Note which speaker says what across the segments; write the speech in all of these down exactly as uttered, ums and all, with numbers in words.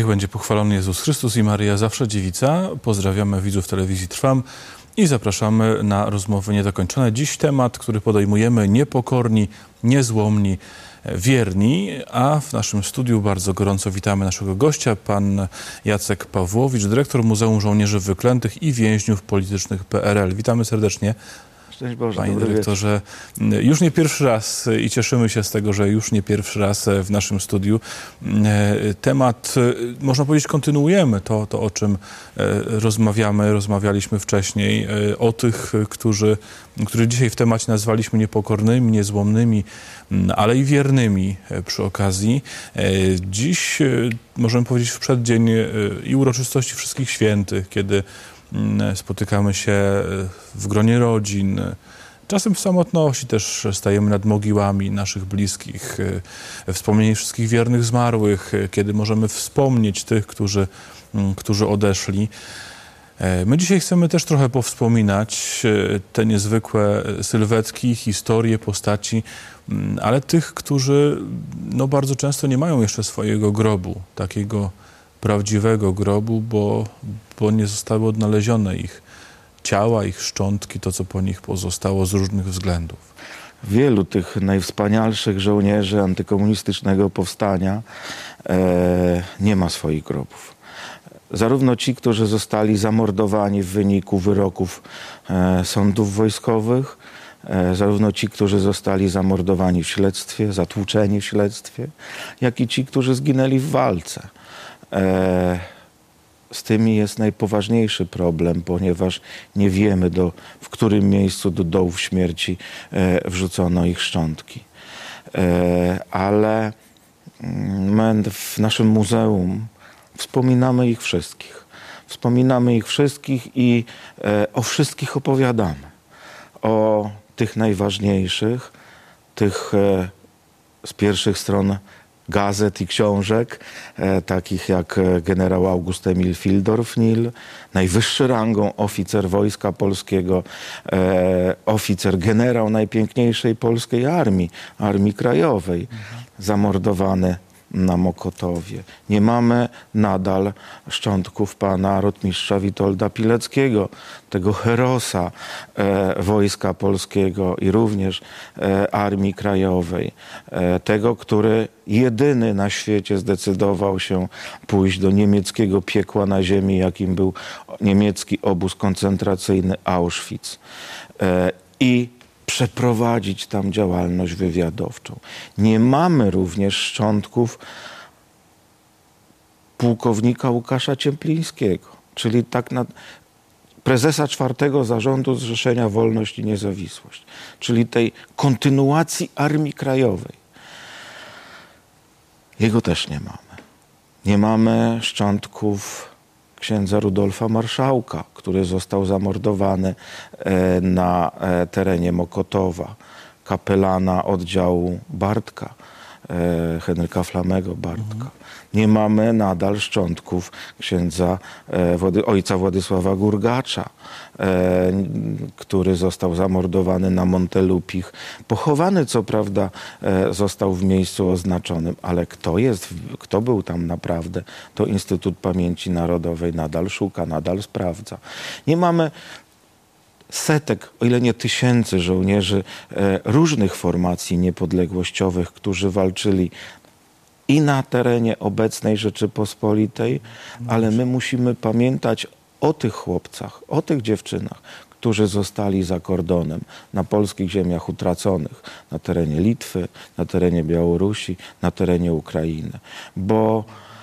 Speaker 1: będzie pochwalony Jezus Chrystus i Maryja zawsze dziewica. Pozdrawiamy widzów telewizji Trwam i zapraszamy na rozmowy niedokończone. Dziś temat, który podejmujemy: niepokorni, niezłomni, wierni. A w naszym studiu bardzo gorąco witamy naszego gościa, pan Jacek Pawłowicz, dyrektor Muzeum Żołnierzy Wyklętych i Więźniów Politycznych P R L. Witamy serdecznie.
Speaker 2: Szczęść Boże,
Speaker 1: Panie dyrektorze, już nie pierwszy raz i cieszymy się z tego, że już nie pierwszy raz w naszym studiu. Temat, można powiedzieć, kontynuujemy to, to o czym rozmawiamy, rozmawialiśmy wcześniej, o tych, którzy, których dzisiaj w temacie nazwaliśmy niepokornymi, niezłomnymi, ale i wiernymi przy okazji. Dziś, możemy powiedzieć, w przeddzień i uroczystości Wszystkich Świętych, kiedy spotykamy się w gronie rodzin, czasem w samotności też stajemy nad mogiłami naszych bliskich, wspomnienie wszystkich wiernych zmarłych, kiedy możemy wspomnieć tych, którzy, którzy odeszli. My dzisiaj chcemy też trochę powspominać te niezwykłe sylwetki, historie, postaci, ale tych, którzy no, bardzo często nie mają jeszcze swojego grobu, takiego prawdziwego grobu, bo, bo nie zostały odnalezione ich ciała, ich szczątki, to co po nich pozostało z różnych względów.
Speaker 2: Wielu tych najwspanialszych żołnierzy antykomunistycznego powstania e, nie ma swoich grobów. Zarówno ci, którzy zostali zamordowani w wyniku wyroków e, sądów wojskowych, e, zarówno ci, którzy zostali zamordowani w śledztwie, zatłuczeni w śledztwie, jak i ci, którzy zginęli w walce. E, z tymi jest najpoważniejszy problem, ponieważ nie wiemy, do, w którym miejscu do dołów śmierci e, wrzucono ich szczątki. E, ale my w naszym muzeum wspominamy ich wszystkich. Wspominamy ich wszystkich i e, o wszystkich opowiadamy. O tych najważniejszych, tych e, z pierwszych stron gazet i książek, e, takich jak generał August Emil Fildorf-Nil, najwyższy rangą oficer Wojska Polskiego, e, oficer, generał najpiękniejszej polskiej armii, Armii Krajowej, mhm. zamordowany na Mokotowie. Nie mamy nadal szczątków pana rotmistrza Witolda Pileckiego, tego herosa e, Wojska Polskiego i również e, Armii Krajowej. E, tego, który jedyny na świecie zdecydował się pójść do niemieckiego piekła na ziemi, jakim był niemiecki obóz koncentracyjny Auschwitz. E, I przeprowadzić tam działalność wywiadowczą. Nie mamy również szczątków pułkownika Łukasza Cieplińskiego, czyli tak na prezesa czwartego zarządu Zrzeszenia Wolność i Niezawisłość, czyli tej kontynuacji Armii Krajowej. Jego też nie mamy. Nie mamy szczątków księdza Rudolfa Marszałka, który został zamordowany na terenie Mokotowa, kapelana oddziału Bartka, Henryka Flamego Bartka. Mhm. Nie mamy nadal szczątków księdza, ojca Władysława Gurgacza, który został zamordowany na Montelupich. Pochowany, co prawda, został w miejscu oznaczonym, ale kto jest, kto był tam naprawdę, to Instytut Pamięci Narodowej nadal szuka, nadal sprawdza. Nie mamy setek, o ile nie tysięcy żołnierzy różnych formacji niepodległościowych, którzy walczyli i na terenie obecnej Rzeczypospolitej, ale my musimy pamiętać o tych chłopcach, o tych dziewczynach, którzy zostali za kordonem, na polskich ziemiach utraconych, na terenie Litwy, na terenie Białorusi, na terenie Ukrainy. Bo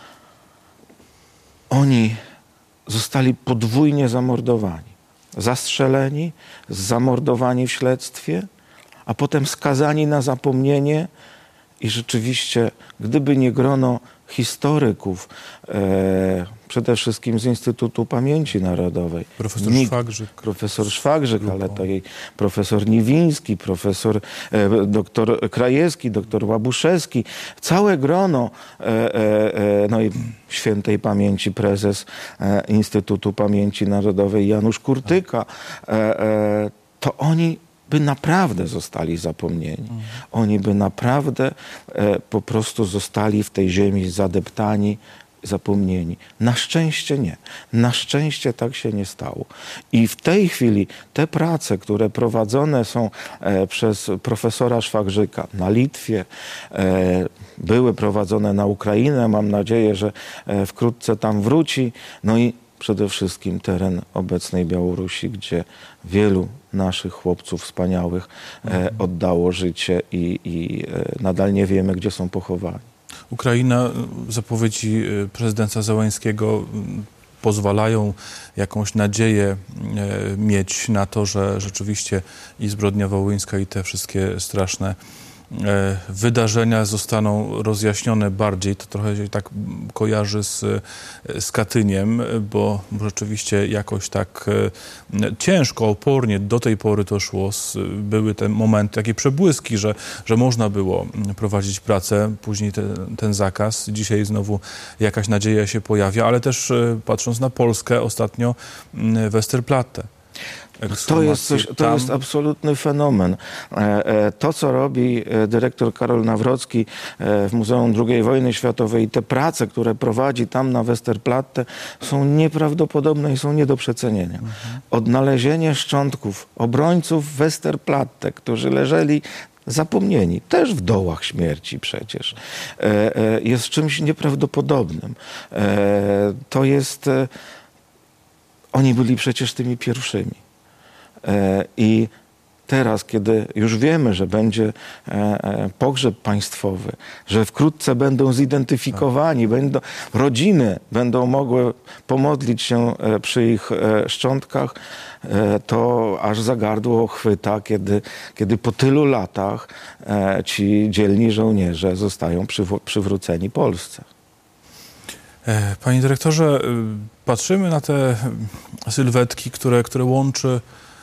Speaker 2: oni zostali podwójnie zamordowani. Zastrzeleni, zamordowani w śledztwie, a potem skazani na zapomnienie. I rzeczywiście, gdyby nie grono historyków, e, przede wszystkim z Instytutu Pamięci Narodowej.
Speaker 1: Profesor
Speaker 2: nikt,
Speaker 1: Szwagrzyk.
Speaker 2: Profesor Szwagrzyk, ale to jej profesor Niwiński, profesor e, doktor Krajewski, doktor Łabuszewski. Całe grono, e, e, no i świętej pamięci prezes e, Instytutu Pamięci Narodowej Janusz Kurtyka. E, e, to oni by naprawdę zostali zapomnieni. Mhm. Oni by naprawdę e, po prostu zostali w tej ziemi zadeptani zapomnieni. Na szczęście nie. Na szczęście tak się nie stało. I w tej chwili te prace, które prowadzone są e, przez profesora Szwagrzyka na Litwie, e, były prowadzone na Ukrainę, mam nadzieję, że e, wkrótce tam wróci, no i przede wszystkim teren obecnej Białorusi, gdzie wielu naszych chłopców wspaniałych e, oddało życie i, i e, nadal nie wiemy, gdzie są pochowani.
Speaker 1: Ukraina, zapowiedzi prezydenta Zełenskiego pozwalają jakąś nadzieję mieć na to, że rzeczywiście i zbrodnia wołyńska, i te wszystkie straszne wydarzenia zostaną rozjaśnione bardziej. To trochę się tak kojarzy z, z Katyniem, bo rzeczywiście jakoś tak ciężko, opornie do tej pory to szło. Były te momenty, takie przebłyski, że, że można było prowadzić pracę, później te, ten zakaz. Dzisiaj znowu jakaś nadzieja się pojawia, ale też patrząc na Polskę, ostatnio Westerplatte.
Speaker 2: To jest, coś, to jest absolutny fenomen. To, co robi dyrektor Karol Nawrocki w Muzeum drugiej Wojny Światowej, te prace, które prowadzi tam na Westerplatte, są nieprawdopodobne i są nie do przecenienia. Mhm. Odnalezienie szczątków obrońców Westerplatte, którzy leżeli zapomnieni, też w dołach śmierci przecież, jest czymś nieprawdopodobnym. To jest... Oni byli przecież tymi pierwszymi. I teraz, kiedy już wiemy, że będzie pogrzeb państwowy, że wkrótce będą zidentyfikowani, będą, rodziny będą mogły pomodlić się przy ich szczątkach, to aż za gardło chwyta, kiedy, kiedy po tylu latach ci dzielni żołnierze zostają przywróceni Polsce.
Speaker 1: Panie dyrektorze, patrzymy na te sylwetki, które, które łączy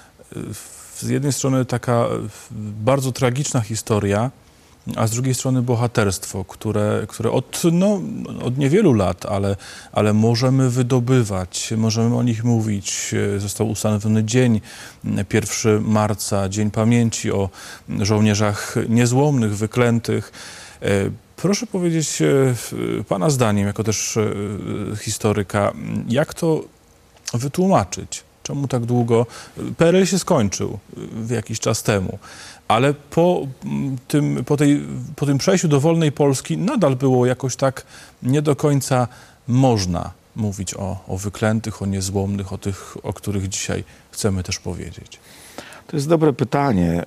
Speaker 1: z jednej strony taka bardzo tragiczna historia, a z drugiej strony bohaterstwo, które, które od, no, od niewielu lat, ale, ale możemy wydobywać, możemy o nich mówić. Został ustanowiony dzień pierwszego marca, Dzień Pamięci o żołnierzach niezłomnych, wyklętych. Proszę powiedzieć pana zdaniem, jako też historyka, jak to wytłumaczyć? Czemu tak długo? P R L się skończył w jakiś czas temu, ale po tym, po tej, po tym przejściu do wolnej Polski nadal było jakoś tak nie do końca można mówić o, o wyklętych, o niezłomnych, o tych, o których dzisiaj chcemy też powiedzieć.
Speaker 2: To jest dobre pytanie.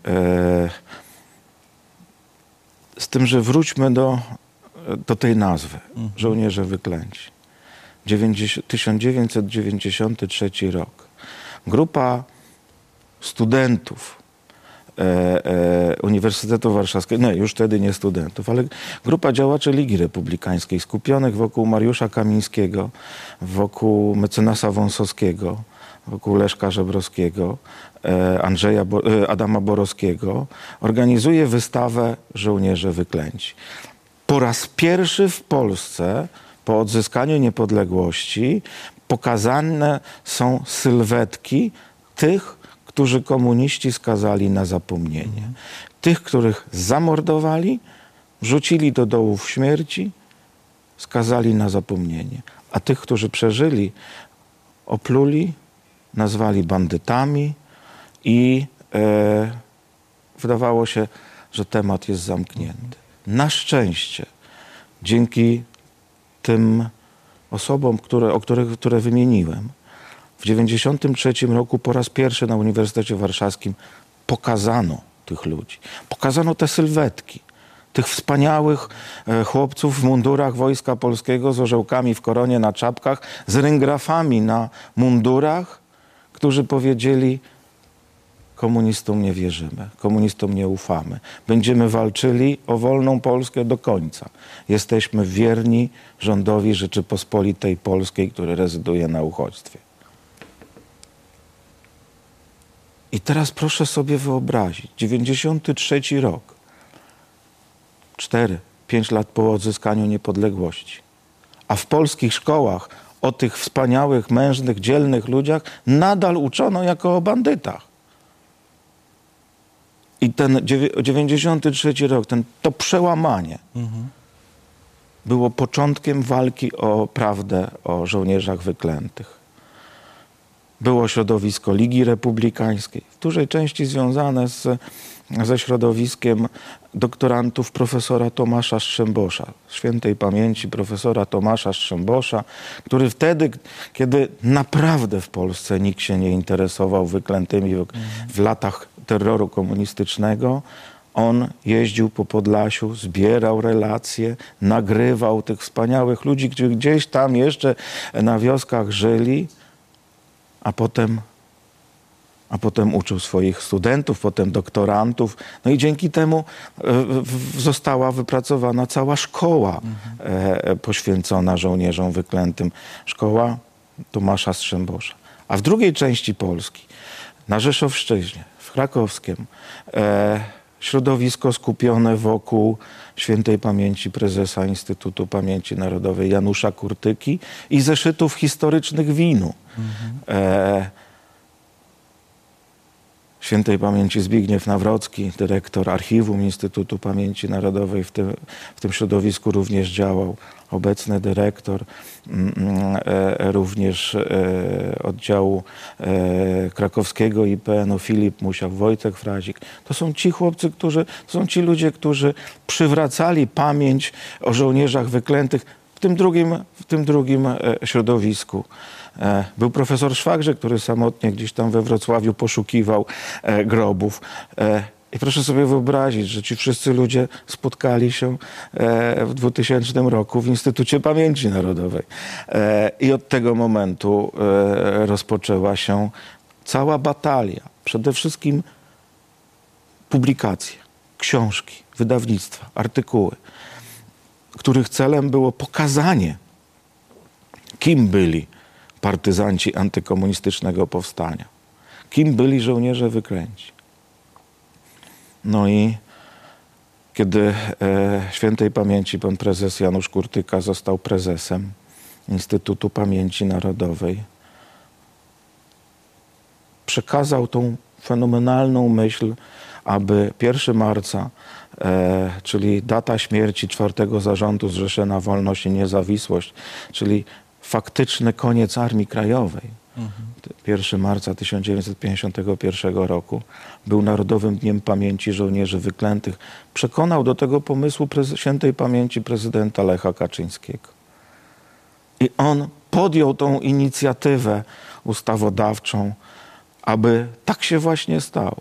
Speaker 2: Z tym, że wróćmy do, do tej nazwy. Mhm. Żołnierze wyklęci. tysiąc dziewięćset dziewięćdziesiąty trzeci rok. Grupa studentów e, e, Uniwersytetu Warszawskiego, no już wtedy nie studentów, ale grupa działaczy Ligi Republikańskiej skupionych wokół Mariusza Kamińskiego, wokół mecenasa Wąsowskiego, wokół Leszka Żebrowskiego, e, Andrzeja Bo, e, Adama Borowskiego, organizuje wystawę Żołnierze wyklęci. Po raz pierwszy w Polsce po odzyskaniu niepodległości pokazane są sylwetki tych, którzy komuniści skazali na zapomnienie. Mhm. Tych, których zamordowali, wrzucili do dołów śmierci, skazali na zapomnienie. A tych, którzy przeżyli, opluli, nazwali bandytami i e, wydawało się, że temat jest zamknięty. Na szczęście, dzięki tym osobom, które, o których, które wymieniłem, w dziewięćdziesiątym trzecim roku po raz pierwszy na Uniwersytecie Warszawskim pokazano tych ludzi. Pokazano te sylwetki, tych wspaniałych e, chłopców w mundurach Wojska Polskiego z orzełkami w koronie na czapkach, z ryngrafami na mundurach, którzy powiedzieli: komunistom nie wierzymy, komunistom nie ufamy. Będziemy walczyli o wolną Polskę do końca. Jesteśmy wierni rządowi Rzeczypospolitej Polskiej, który rezyduje na uchodźstwie. I teraz proszę sobie wyobrazić, dziewięćdziesiąty trzeci rok, cztery, pięć lat po odzyskaniu niepodległości, a w polskich szkołach o tych wspaniałych, mężnych, dzielnych ludziach nadal uczono jako o bandytach. I ten dziewięćdziesiąty trzeci rok, ten, to przełamanie, mhm. było początkiem walki o prawdę o żołnierzach wyklętych. Było środowisko Ligi Republikańskiej, w dużej części związane z, ze środowiskiem doktorantów profesora Tomasza Strzembosza, świętej pamięci profesora Tomasza Strzembosza, który wtedy, kiedy naprawdę w Polsce nikt się nie interesował wyklętymi w, w latach terroru komunistycznego, on jeździł po Podlasiu, zbierał relacje, nagrywał tych wspaniałych ludzi, którzy gdzieś tam jeszcze na wioskach żyli, a potem, a potem uczył swoich studentów, potem doktorantów. No i dzięki temu e, została wypracowana cała szkoła e, poświęcona żołnierzom wyklętym. Szkoła Tomasza Strzembosza. A w drugiej części Polski, na Rzeszowszczyźnie, w Krakowskiem, e, środowisko skupione wokół świętej pamięci prezesa Instytutu Pamięci Narodowej Janusza Kurtyki i zeszytów historycznych Winu. Mhm. E, świętej pamięci Zbigniew Nawrocki, dyrektor archiwum Instytutu Pamięci Narodowej, w tym, w tym środowisku również działał. Obecny dyrektor e, również e, oddziału e, krakowskiego I P N-u Filip Musiał, Wojtek Frazik. To są ci chłopcy, którzy, to są ci ludzie, którzy przywracali pamięć o żołnierzach wyklętych w tym drugim, w tym drugim e, środowisku. E, był profesor Szwagrze, który samotnie gdzieś tam we Wrocławiu poszukiwał e, grobów. E, I proszę sobie wyobrazić, że ci wszyscy ludzie spotkali się w dwutysięcznym roku w Instytucie Pamięci Narodowej. I od tego momentu rozpoczęła się cała batalia. Przede wszystkim publikacje, książki, wydawnictwa, artykuły, których celem było pokazanie, kim byli partyzanci antykomunistycznego powstania, kim byli żołnierze wyklęci. No i kiedy e, świętej pamięci pan prezes Janusz Kurtyka został prezesem Instytutu Pamięci Narodowej, przekazał tą fenomenalną myśl, aby pierwszego marca, e, czyli data śmierci czwartego Zarządu Zrzeszenia Wolność i Niezawisłość, czyli faktyczny koniec Armii Krajowej, pierwszego marca tysiąc dziewięćset pięćdziesiątego pierwszego roku był Narodowym Dniem Pamięci Żołnierzy Wyklętych. Przekonał do tego pomysłu świętej pamięci prezydenta Lecha Kaczyńskiego. I on podjął tą inicjatywę ustawodawczą, aby tak się właśnie stało.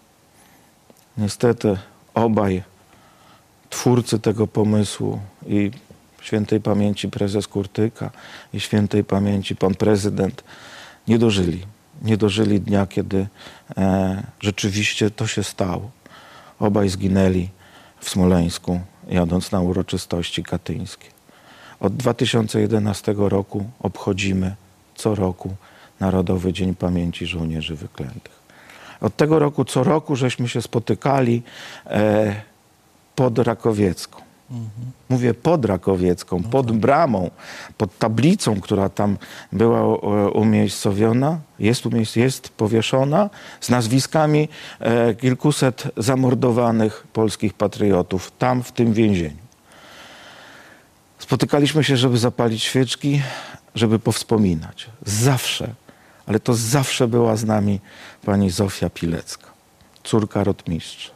Speaker 2: Niestety obaj twórcy tego pomysłu, i świętej pamięci prezes Kurtyka i świętej pamięci pan prezydent, nie dożyli. Nie dożyli dnia, kiedy e, rzeczywiście to się stało. Obaj zginęli w Smoleńsku, jadąc na uroczystości katyńskie. Od dwa tysiące jedenastego roku obchodzimy co roku Narodowy Dzień Pamięci Żołnierzy Wyklętych. Od tego roku co roku żeśmy się spotykali e, pod Rakowiecką. Mhm. Mówię pod Rakowiecką, no pod tak. bramą, pod tablicą, która tam była umiejscowiona, jest, umiejsc jest powieszona, z nazwiskami e, kilkuset zamordowanych polskich patriotów tam, w tym więzieniu. Spotykaliśmy się, żeby zapalić świeczki, żeby powspominać. Zawsze, ale to zawsze była z nami pani Zofia Pilecka, córka rotmistrza.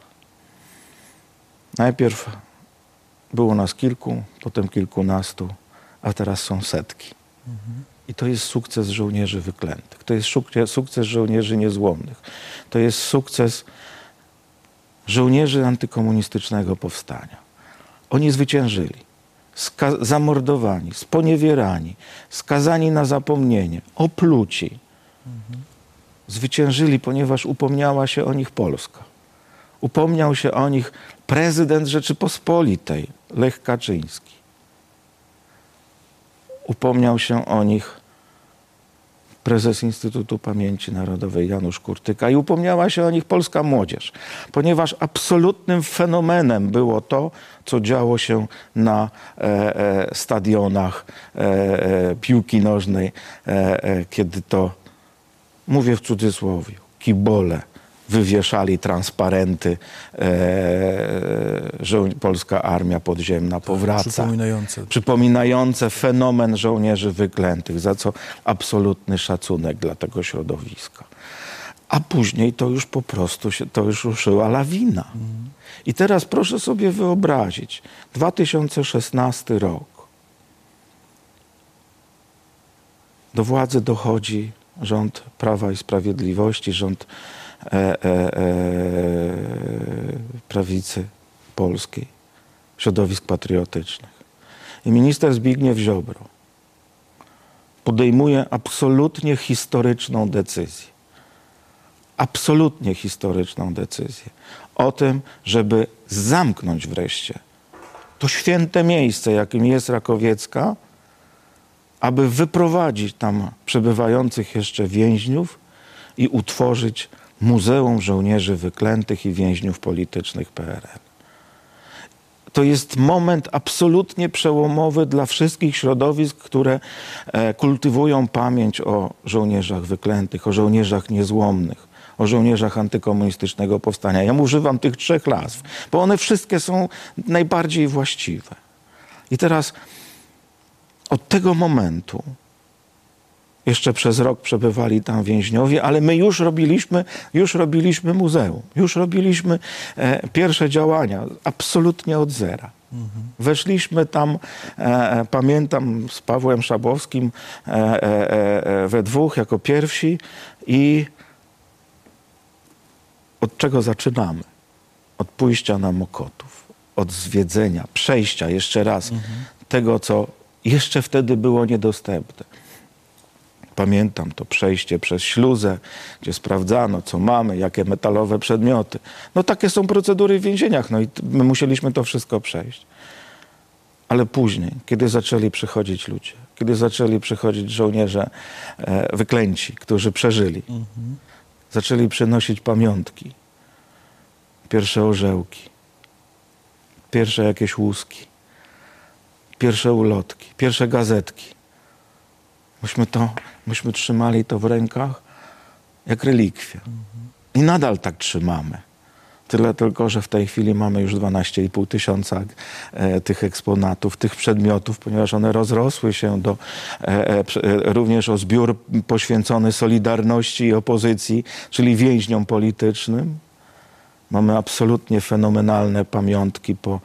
Speaker 2: Najpierw było nas kilku, potem kilkunastu, a teraz są setki. Mhm. I to jest sukces żołnierzy wyklętych. To jest sukces żołnierzy niezłomnych. To jest sukces żołnierzy antykomunistycznego powstania. Oni zwyciężyli. Ska- zamordowani, sponiewierani, skazani na zapomnienie, opluci. Mhm. Zwyciężyli, ponieważ upomniała się o nich Polska. Upomniał się o nich prezydent Rzeczypospolitej, Lech Kaczyński. Upomniał się o nich prezes Instytutu Pamięci Narodowej Janusz Kurtyka i upomniała się o nich polska młodzież, ponieważ absolutnym fenomenem było to, co działo się na e, e, stadionach e, e, piłki nożnej, e, e, kiedy to, mówię w cudzysłowie, kibole wywieszali transparenty, e, że polska armia podziemna powraca.
Speaker 1: Przypominające.
Speaker 2: Przypominające fenomen żołnierzy wyklętych, za co absolutny szacunek dla tego środowiska. A później to już po prostu się, to już ruszyła lawina. Mm. I teraz proszę sobie wyobrazić, dwa tysiące szesnasty rok. Do władzy dochodzi rząd Prawa i Sprawiedliwości, rząd e, e, e, prawicy polskiej, środowisk patriotycznych. I minister Zbigniew Ziobro podejmuje absolutnie historyczną decyzję. Absolutnie historyczną decyzję o tym, żeby zamknąć wreszcie to święte miejsce, jakim jest Rakowiecka, aby wyprowadzić tam przebywających jeszcze więźniów i utworzyć Muzeum Żołnierzy Wyklętych i Więźniów Politycznych P R L. To jest moment absolutnie przełomowy dla wszystkich środowisk, które e, kultywują pamięć o żołnierzach wyklętych, o żołnierzach niezłomnych, o żołnierzach antykomunistycznego powstania. Ja używam tych trzech nazw, bo one wszystkie są najbardziej właściwe. I teraz od tego momentu jeszcze przez rok przebywali tam więźniowie, ale my już robiliśmy, już robiliśmy muzeum, już robiliśmy e, pierwsze działania, absolutnie od zera. Mhm. Weszliśmy tam, e, pamiętam, z Pawłem Szabowskim e, e, e, we dwóch jako pierwsi i od czego zaczynamy? Od pójścia na Mokotów, od zwiedzenia, przejścia jeszcze raz mhm. tego, co jeszcze wtedy było niedostępne. Pamiętam to przejście przez śluzę, gdzie sprawdzano, co mamy, jakie metalowe przedmioty. No takie są procedury w więzieniach, no i my musieliśmy to wszystko przejść. Ale później, kiedy zaczęli przychodzić ludzie, kiedy zaczęli przychodzić żołnierze e, wyklęci, którzy przeżyli, mhm. zaczęli przynosić pamiątki, pierwsze orzełki, pierwsze jakieś łuski, pierwsze ulotki, pierwsze gazetki. Myśmy to, myśmy trzymali to w rękach jak relikwie. Mhm. I nadal tak trzymamy. Tyle tylko, że w tej chwili mamy już dwanaście i pół tysiąca e, tych eksponatów, tych przedmiotów, ponieważ one rozrosły się do, e, e, również o zbiór poświęcony Solidarności i opozycji, czyli więźniom politycznym. Mamy absolutnie fenomenalne pamiątki po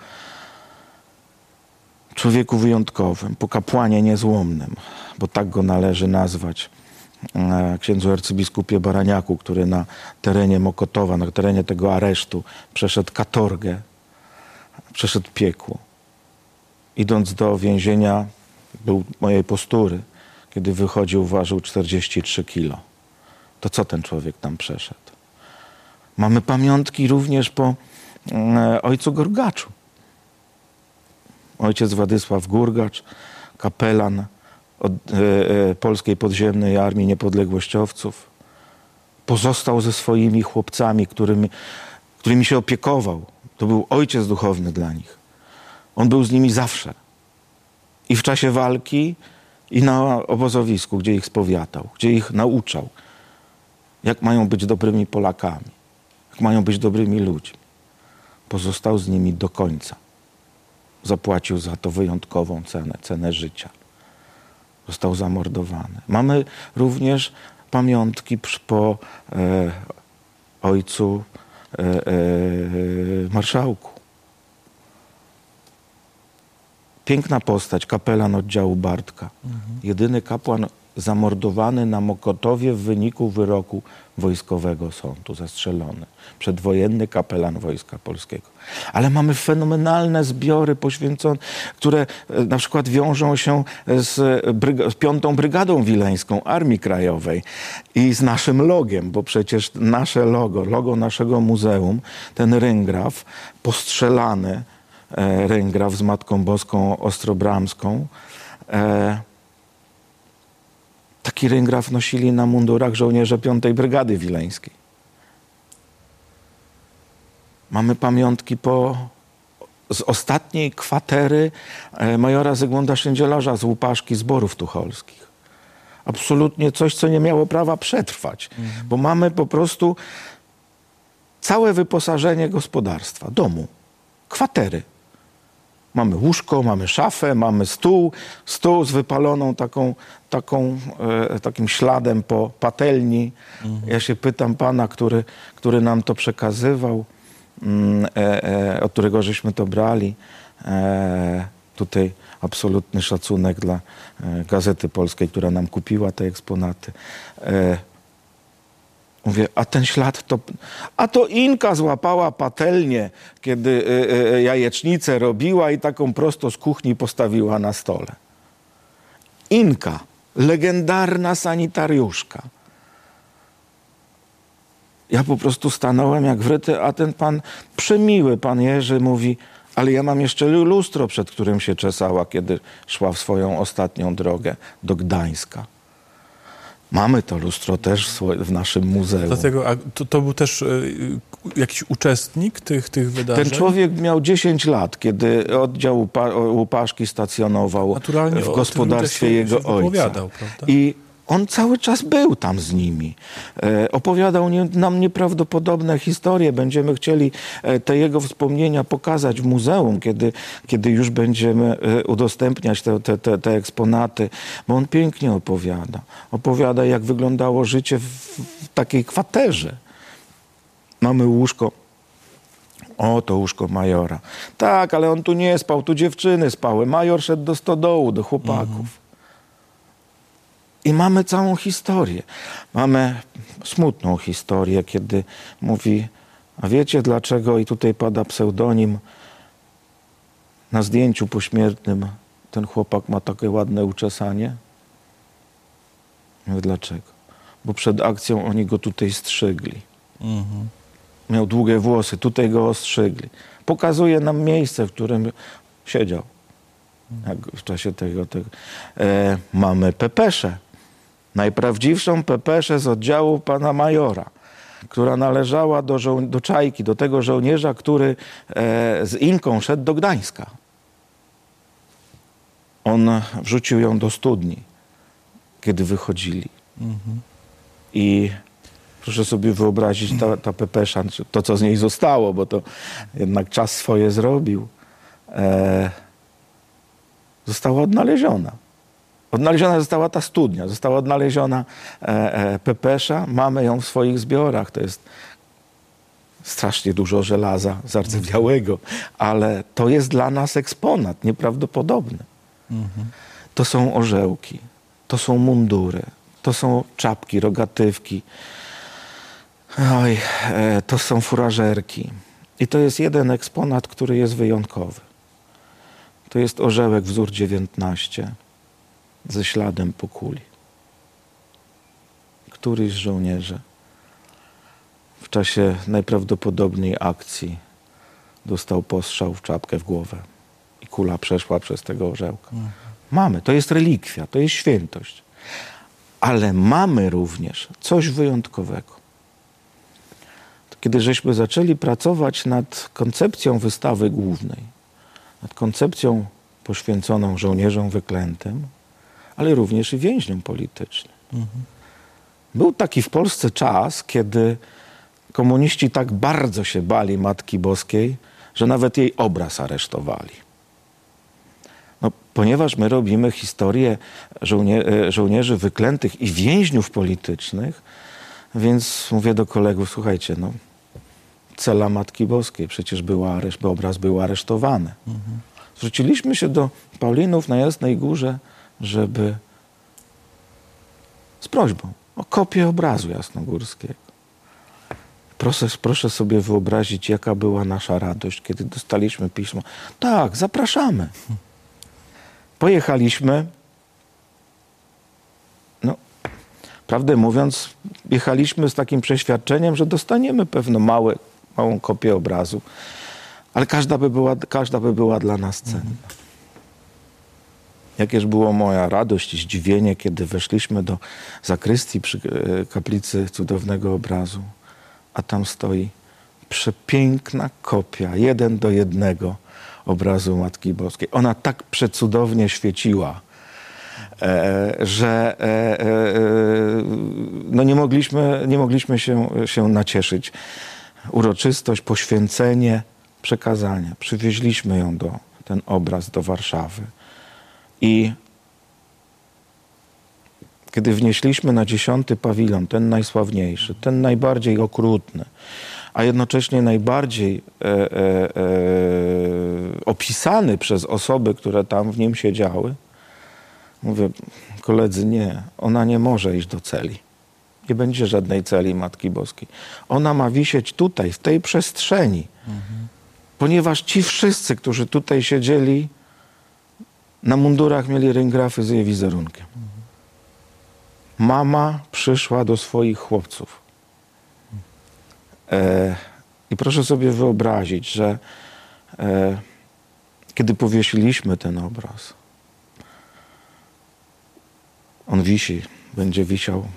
Speaker 2: człowieku wyjątkowym, po kapłanie niezłomnym, bo tak go należy nazwać, księdzu arcybiskupie Baraniaku, który na terenie Mokotowa, na terenie tego aresztu przeszedł katorgę, przeszedł piekło. Idąc do więzienia, był mojej postury, kiedy wychodził, ważył czterdzieści trzy kilo. To co ten człowiek tam przeszedł? Mamy pamiątki również po e, ojcu Gorgaczu. Ojciec Władysław Gurgacz, kapelan od e, e, Polskiej Podziemnej Armii Niepodległościowców, pozostał ze swoimi chłopcami, którymi, którymi się opiekował. To był ojciec duchowny dla nich. On był z nimi zawsze. I w czasie walki, i na obozowisku, gdzie ich spowiadał, gdzie ich nauczał, jak mają być dobrymi Polakami, jak mają być dobrymi ludźmi. Pozostał z nimi do końca. Zapłacił za to wyjątkową cenę, cenę życia. Został zamordowany. Mamy również pamiątki po e, ojcu e, e, marszałku. Piękna postać, kapelan oddziału Bartka. Mhm. Jedyny kapłan zamordowany na Mokotowie w wyniku wyroku wojskowego sądu, zastrzelony. Przedwojenny kapelan Wojska Polskiego. Ale mamy fenomenalne zbiory poświęcone, które na przykład wiążą się z, bryg- z piątą Brygadą Wileńską Armii Krajowej i z naszym logiem, bo przecież nasze logo, logo naszego muzeum, ten ryngraf, postrzelany e, ryngraf z Matką Boską Ostrobramską, e, taki ryngraf nosili na mundurach żołnierze piątej Brygady Wileńskiej. Mamy pamiątki po, z ostatniej kwatery majora Zygmunta Szyndzielarza z Łupaszki Zborów Tucholskich. Absolutnie coś, co nie miało prawa przetrwać. Mhm. Bo mamy po prostu całe wyposażenie gospodarstwa, domu, kwatery. Mamy łóżko, mamy szafę, mamy stół, stół z wypaloną taką, taką, e, takim śladem po patelni. Mhm. Ja się pytam pana, który, który nam to przekazywał, mm, e, e, od którego żeśmy to brali. E, tutaj absolutny szacunek dla e, Gazety Polskiej, która nam kupiła te eksponaty. E, Mówię, a ten ślad to... A to Inka złapała patelnię, kiedy y, y, jajecznicę robiła i taką prosto z kuchni postawiła na stole. Inka, legendarna sanitariuszka. Ja po prostu stanąłem jak wryty, a ten pan, przemiły pan Jerzy, mówi, ale ja mam jeszcze lustro, przed którym się czesała, kiedy szła w swoją ostatnią drogę do Gdańska. Mamy to lustro też w naszym muzeum.
Speaker 1: Dlatego, a to, to był też y, jakiś uczestnik tych, tych wydarzeń?
Speaker 2: Ten człowiek miał dziesięć lat, kiedy oddział Łupa, Łupaszki stacjonował
Speaker 1: Naturalnie
Speaker 2: w gospodarstwie
Speaker 1: się,
Speaker 2: jego
Speaker 1: się
Speaker 2: ojca.
Speaker 1: Prawda?
Speaker 2: I on cały czas był tam z nimi. E, opowiadał nie, nam nieprawdopodobne historie. Będziemy chcieli e, te jego wspomnienia pokazać w muzeum, kiedy, kiedy już będziemy e, udostępniać te, te, te, te eksponaty. Bo on pięknie opowiada. Opowiada, jak wyglądało życie w, w takiej kwaterze. Mamy łóżko. O, to łóżko majora. Tak, ale on tu nie spał, tu dziewczyny spały. Major szedł do stodołu, do chłopaków. Mhm. I mamy całą historię. Mamy smutną historię, kiedy mówi, a wiecie dlaczego, i tutaj pada pseudonim, na zdjęciu pośmiertnym ten chłopak ma takie ładne uczesanie? Mówię, dlaczego? Bo przed akcją oni go tutaj strzygli. Mhm. Miał długie włosy, tutaj go ostrzygli. Pokazuje nam miejsce, w którym siedział. Jak w czasie tego. tego. E, mamy pepeszę. Najprawdziwszą pepeszę z oddziału pana majora, która należała do, żo- do Czajki, do tego żołnierza, który e, z Inką szedł do Gdańska. On wrzucił ją do studni, kiedy wychodzili. Mhm. I proszę sobie wyobrazić, ta, ta pepesza, to co z niej zostało, bo to jednak czas swoje zrobił, e, została odnaleziona. Odnaleziona została ta studnia, została odnaleziona e, e, pepesza, mamy ją w swoich zbiorach. To jest strasznie dużo żelaza zardzewiałego, ale to jest dla nas eksponat nieprawdopodobny. Mhm. To są orzełki, to są mundury, to są czapki, rogatywki, oj, e, to są furażerki. I to jest jeden eksponat, który jest wyjątkowy. To jest orzełek wzór dziewiętnaście. Ze śladem po kuli. Któryś z żołnierzy w czasie najprawdopodobniej akcji dostał postrzał w czapkę w głowę i kula przeszła przez tego orzełka. Mhm. Mamy, to jest relikwia, to jest świętość. Ale mamy również coś wyjątkowego. Kiedy żeśmy zaczęli pracować nad koncepcją wystawy głównej, nad koncepcją poświęconą żołnierzom wyklętym, ale również i więźniom politycznym. Mhm. Był taki w Polsce czas, kiedy komuniści tak bardzo się bali Matki Boskiej, że nawet jej obraz aresztowali. No, ponieważ my robimy historię żołnie- żołnierzy wyklętych i więźniów politycznych, więc mówię do kolegów, słuchajcie, no, cela Matki Boskiej, przecież była areszt, bo obraz był aresztowany. Mhm. Zwróciliśmy się do Paulinów na Jasnej Górze, żeby z prośbą o kopię obrazu jasnogórskiego. Proszę, proszę sobie wyobrazić, jaka była nasza radość, kiedy dostaliśmy pismo. Tak, zapraszamy. Pojechaliśmy. No, prawdę mówiąc, jechaliśmy z takim przeświadczeniem, że dostaniemy pewno małe, małą kopię obrazu, ale każda by była, każda by była dla nas cenna. Jakież było moja radość i zdziwienie, kiedy weszliśmy do zakrystii przy kaplicy cudownego obrazu, a tam stoi przepiękna kopia, jeden do jednego obrazu Matki Boskiej. Ona tak przecudownie świeciła, e, że e, e, no nie mogliśmy, nie mogliśmy się, się nacieszyć. uroczystość, poświęcenie, przekazania. Przywieźliśmy ją do, ten obraz do Warszawy. I kiedy wnieśliśmy na dziesiąty pawilon, ten najsławniejszy, ten najbardziej okrutny, a jednocześnie najbardziej e, e, e, opisany przez osoby, które tam w nim siedziały, mówię, koledzy, nie, ona nie może iść do celi. Nie będzie żadnej celi Matki Boskiej. Ona ma wisieć tutaj, w tej przestrzeni. Mhm. Ponieważ ci wszyscy, którzy tutaj siedzieli, na mundurach mieli ryngrafy z jej wizerunkiem. Mhm. Mama przyszła do swoich chłopców. E, I proszę sobie wyobrazić, że e, kiedy powiesiliśmy ten obraz, on wisi, będzie wisiał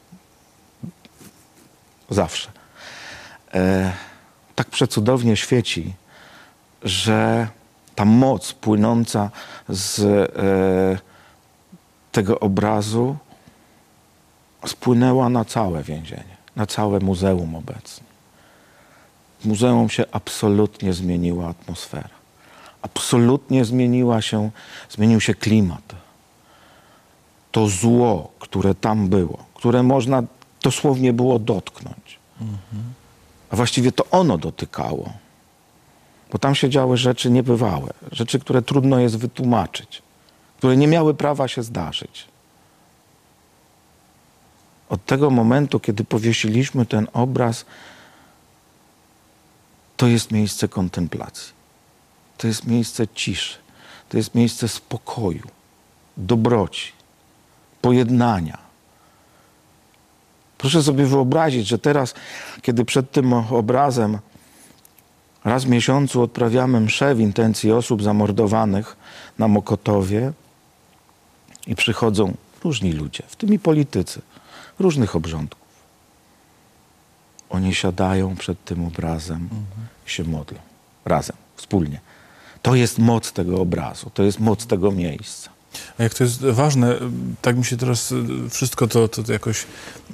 Speaker 2: zawsze. E, tak przecudownie świeci, że ta moc płynąca z e, tego obrazu spłynęła na całe więzienie, na całe muzeum obecnie. W muzeum się absolutnie zmieniła atmosfera. Absolutnie zmieniła się, zmienił się klimat. To zło, które tam było, które można dosłownie było dotknąć. Mhm. A właściwie to ono dotykało. Bo tam się działy rzeczy niebywałe, rzeczy, które trudno jest wytłumaczyć, które nie miały prawa się zdarzyć. Od tego momentu, kiedy powiesiliśmy ten obraz, to jest miejsce kontemplacji. To jest miejsce ciszy. To jest miejsce spokoju, dobroci, pojednania. Proszę sobie wyobrazić, że teraz, kiedy przed tym obrazem raz w miesiącu odprawiamy mszę w intencji osób zamordowanych na Mokotowie i przychodzą różni ludzie, w tym i politycy, różnych obrządków. Oni siadają przed tym obrazem mhm. i się modlą. Razem, wspólnie. To jest moc tego obrazu, to jest moc tego miejsca.
Speaker 1: A jak to jest ważne, tak mi się teraz wszystko to, to jakoś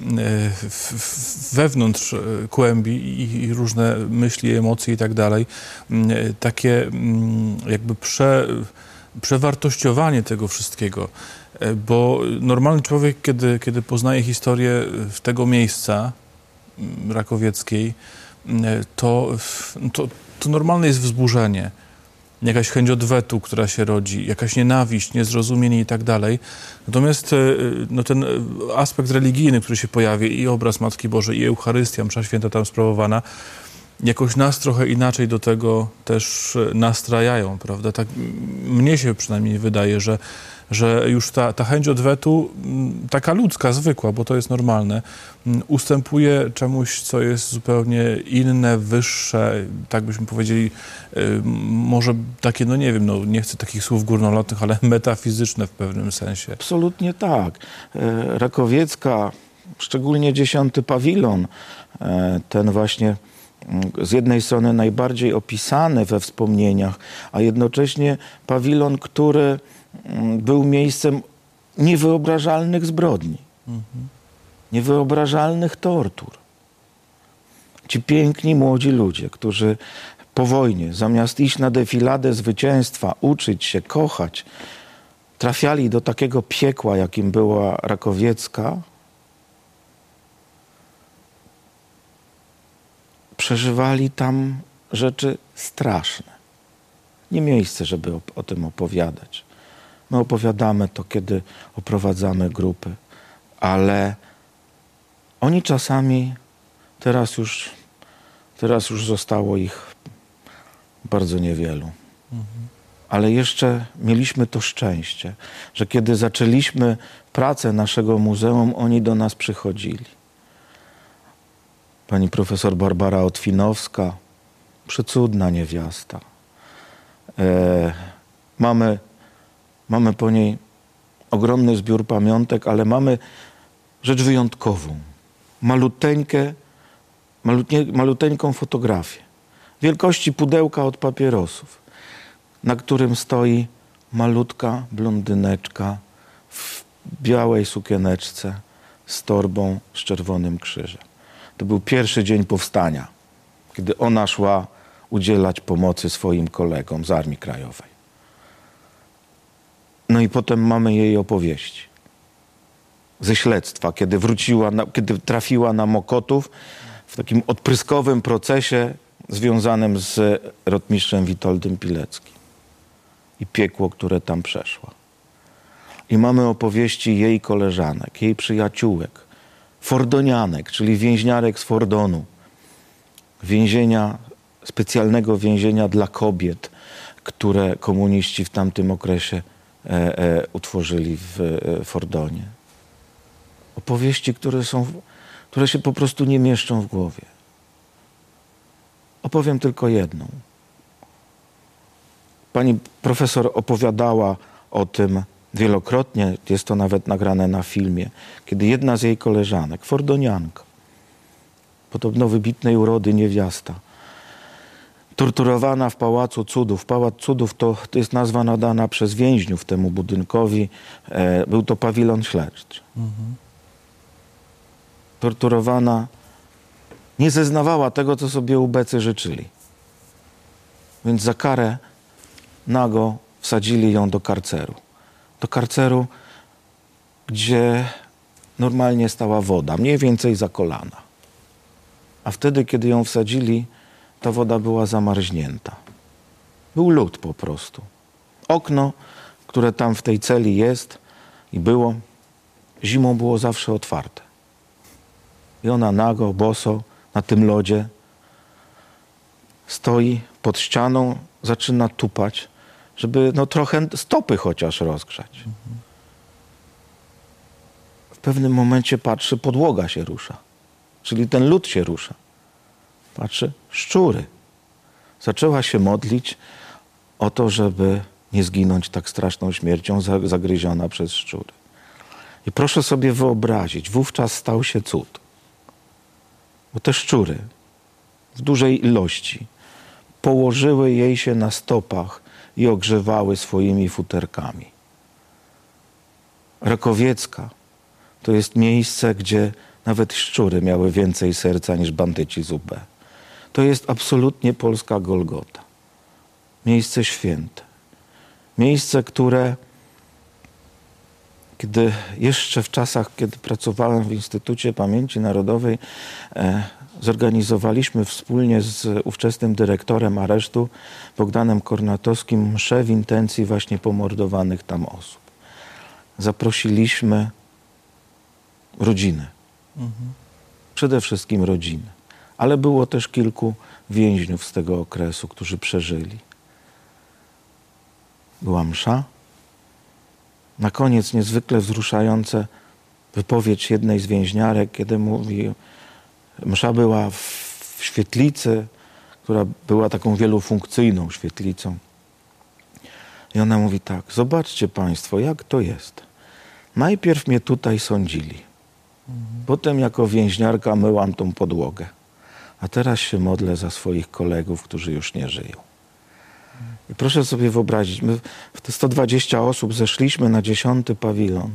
Speaker 1: wewnątrz kłębi i różne myśli, emocje i tak dalej. Takie jakby prze, przewartościowanie tego wszystkiego. Bo normalny człowiek, kiedy, kiedy poznaje historię tego miejsca rakowieckiej, to, to, to normalne jest wzburzenie. Jakaś chęć odwetu, która się rodzi, jakaś nienawiść, niezrozumienie i tak dalej. Natomiast no, ten aspekt religijny, który się pojawia, i obraz Matki Bożej, i Eucharystia, msza święta tam sprawowana, jakoś nas trochę inaczej do tego też nastrajają, prawda? Tak mnie się przynajmniej wydaje, że, że już ta, ta chęć odwetu, taka ludzka, zwykła, bo to jest normalne, ustępuje czemuś, co jest zupełnie inne, wyższe, tak byśmy powiedzieli, może takie, no nie wiem, no nie chcę takich słów górnolotnych, ale metafizyczne w pewnym sensie.
Speaker 2: Absolutnie tak. Rakowiecka, szczególnie dziesiąty pawilon, ten właśnie z jednej strony najbardziej opisany we wspomnieniach, a jednocześnie pawilon, który był miejscem niewyobrażalnych zbrodni, mhm. niewyobrażalnych tortur. Ci piękni młodzi ludzie, którzy po wojnie, zamiast iść na defiladę zwycięstwa, uczyć się, kochać, trafiali do takiego piekła, jakim była Rakowiecka, przeżywali tam rzeczy straszne. Nie miejsce, żeby o, o tym opowiadać. My opowiadamy to, kiedy oprowadzamy grupy, ale oni czasami, teraz już, teraz już zostało ich bardzo niewielu. Mhm. Ale jeszcze mieliśmy to szczęście, że kiedy zaczęliśmy pracę naszego muzeum, oni do nas przychodzili. Pani profesor Barbara Otwinowska, przecudna niewiasta. E, mamy, mamy po niej ogromny zbiór pamiątek, ale mamy rzecz wyjątkową. Maluteńkę, malutnie, maluteńką fotografię. Wielkości pudełka od papierosów, na którym stoi malutka blondyneczka w białej sukieneczce z torbą z czerwonym krzyżem. To był pierwszy dzień powstania. kiedy ona szła udzielać pomocy swoim kolegom z Armii Krajowej. No i potem mamy jej opowieści ze śledztwa, kiedy wróciła, na, kiedy trafiła na Mokotów w takim odpryskowym procesie związanym z rotmistrzem Witoldem Pileckim i piekło, które tam przeszła. I mamy opowieści jej koleżanek, jej przyjaciółek, fordonianek, czyli więźniarek z Fordonu, więzienia, specjalnego więzienia dla kobiet, które komuniści w tamtym okresie e, e, utworzyli w e, Fordonie. Opowieści, które są, które się po prostu nie mieszczą w głowie. Opowiem tylko jedną. Pani profesor opowiadała o tym wielokrotnie, jest to nawet nagrane na filmie, kiedy jedna z jej koleżanek, fordonianka, podobno wybitnej urody niewiasta, torturowana w Pałacu Cudów. Pałac Cudów to, to jest nazwa nadana przez więźniów temu budynkowi. E, był to pawilon śledczy. Mhm. Torturowana, nie zeznawała tego, co sobie ubecy życzyli. Więc za karę nago wsadzili ją do karceru. Do karceru, gdzie normalnie stała woda, mniej więcej za kolana. A wtedy, kiedy ją wsadzili, ta woda była zamarznięta. Był lód po prostu. Okno, które tam w tej celi jest i było, zimą było zawsze otwarte. I ona nago, boso, na tym lodzie stoi pod ścianą, zaczyna tupać, żeby no trochę stopy chociaż rozgrzać. W pewnym momencie patrzy, podłoga się rusza. Czyli ten lód się rusza. Patrzy, szczury. Zaczęła się modlić o to, żeby nie zginąć tak straszną śmiercią, zagryziona przez szczury. I proszę sobie wyobrazić, wówczas stał się cud. Bo te szczury w dużej ilości położyły jej się na stopach i ogrzewały swoimi futerkami. Rakowiecka to jest miejsce, gdzie nawet szczury miały więcej serca niż bandyci z U B. To jest absolutnie polska Golgota. Miejsce święte. Miejsce, które, kiedy jeszcze w czasach, kiedy pracowałem w Instytucie Pamięci Narodowej, e, zorganizowaliśmy wspólnie z ówczesnym dyrektorem aresztu, Bogdanem Kornatowskim, mszę w intencji właśnie pomordowanych tam osób. Zaprosiliśmy rodziny. Mhm. Przede wszystkim rodziny. Ale było też kilku więźniów z tego okresu, którzy przeżyli. Była msza. Na koniec niezwykle wzruszające wypowiedź jednej z więźniarek, kiedy mówi, msza była w świetlicy, która była taką wielofunkcyjną świetlicą. I ona mówi tak, zobaczcie państwo, jak to jest. Najpierw mnie tutaj sądzili. Mhm. Potem jako więźniarka myłam tą podłogę. A teraz się modlę za swoich kolegów, którzy już nie żyją. I proszę sobie wyobrazić, my w te sto dwadzieścia osób zeszliśmy na dziesiąty pawilon.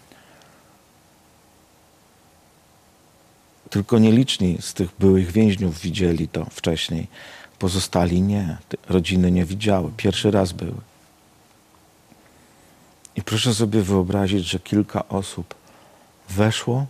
Speaker 2: Tylko nieliczni z tych byłych więźniów widzieli to wcześniej. Pozostali nie. Te rodziny nie widziały. Pierwszy raz były. I proszę sobie wyobrazić, że kilka osób weszło,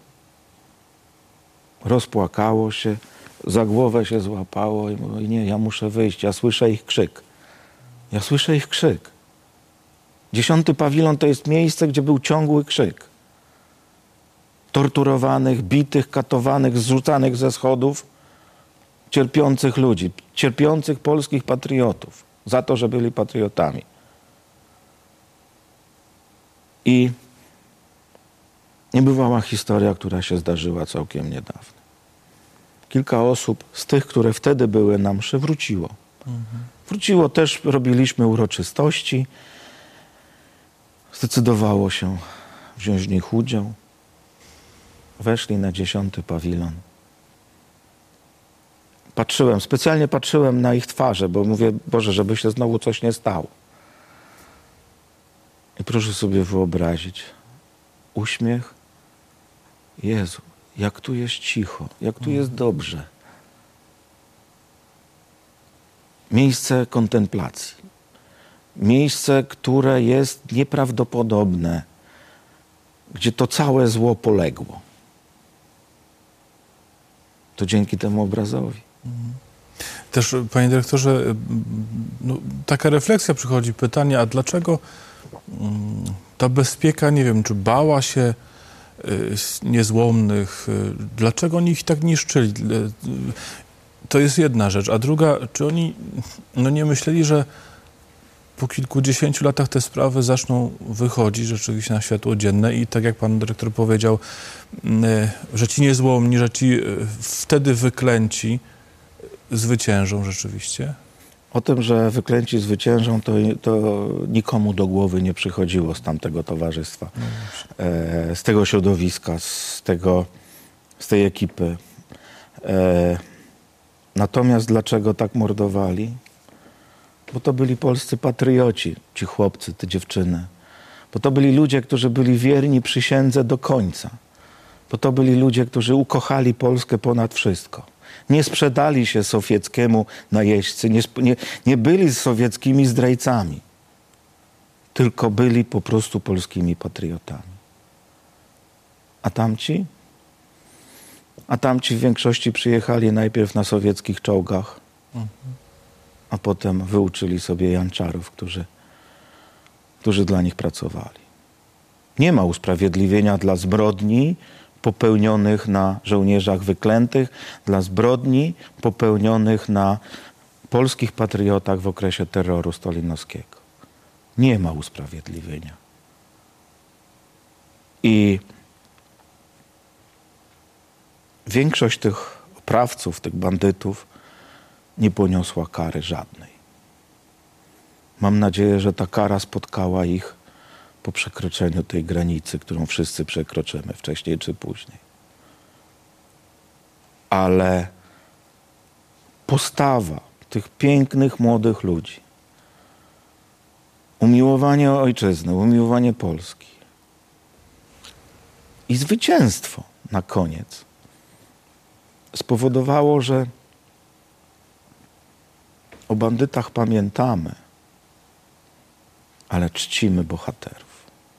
Speaker 2: rozpłakało się, za głowę się złapało i mówi, nie, ja muszę wyjść, ja słyszę ich krzyk. Ja słyszę ich krzyk. Dziesiąty pawilon to jest miejsce, gdzie był ciągły krzyk. Torturowanych, bitych, katowanych, zrzucanych ze schodów, cierpiących ludzi, cierpiących polskich patriotów za to, że byli patriotami. I niebywała historia, która się zdarzyła całkiem niedawno. Kilka osób z tych, które wtedy były na mszy, wróciło. Mhm. Wróciło też, robiliśmy uroczystości. Zdecydowało się wziąć w nich udział. Weszli na dziesiąty pawilon. Patrzyłem, specjalnie patrzyłem na ich twarze, bo mówię, Boże, żeby się znowu coś nie stało. I proszę sobie wyobrazić, uśmiech, Jezu, jak tu jest cicho, jak tu jest dobrze. miejsce kontemplacji. Miejsce, które jest nieprawdopodobne, gdzie to całe zło poległo. To dzięki temu obrazowi.
Speaker 1: Też, panie dyrektorze, no, taka refleksja przychodzi, pytanie, a dlaczego mm, ta bezpieka, nie wiem, czy bała się y, niezłomnych, y, dlaczego oni ich tak niszczyli? Y, to jest jedna rzecz, a druga, czy oni no, nie myśleli, że po kilkudziesięciu latach te sprawy zaczną wychodzić rzeczywiście na światło dzienne i tak jak pan dyrektor powiedział, y, że ci niezłomni, że ci y, wtedy wyklęci zwyciężą rzeczywiście?
Speaker 2: O tym, że wyklęci zwyciężą, to, to nikomu do głowy nie przychodziło z tamtego towarzystwa, no e, z tego środowiska, z, tego, z tej ekipy. E, natomiast dlaczego tak mordowali? Bo to byli polscy patrioci, ci chłopcy, te dziewczyny. Bo to byli ludzie, którzy byli wierni przysiędze do końca. Bo to byli ludzie, którzy ukochali Polskę ponad wszystko. Nie sprzedali się sowieckiemu najeźdźcy, nie, nie, nie byli sowieckimi zdrajcami, tylko byli po prostu polskimi patriotami. A tamci? A tamci w większości przyjechali najpierw na sowieckich czołgach, mhm. a potem wyuczyli sobie janczarów, którzy, którzy dla nich pracowali. Nie ma usprawiedliwienia dla zbrodni popełnionych na żołnierzach wyklętych, dla zbrodni popełnionych na polskich patriotach w okresie terroru stalinowskiego. Nie ma usprawiedliwienia. I większość tych oprawców, tych bandytów nie poniosła kary żadnej. Mam nadzieję, że ta kara spotkała ich po przekroczeniu tej granicy, którą wszyscy przekroczymy wcześniej czy później. Ale postawa tych pięknych, młodych ludzi, umiłowanie ojczyzny, umiłowanie Polski i zwycięstwo na koniec spowodowało, że o bandytach pamiętamy, ale czcimy bohaterów.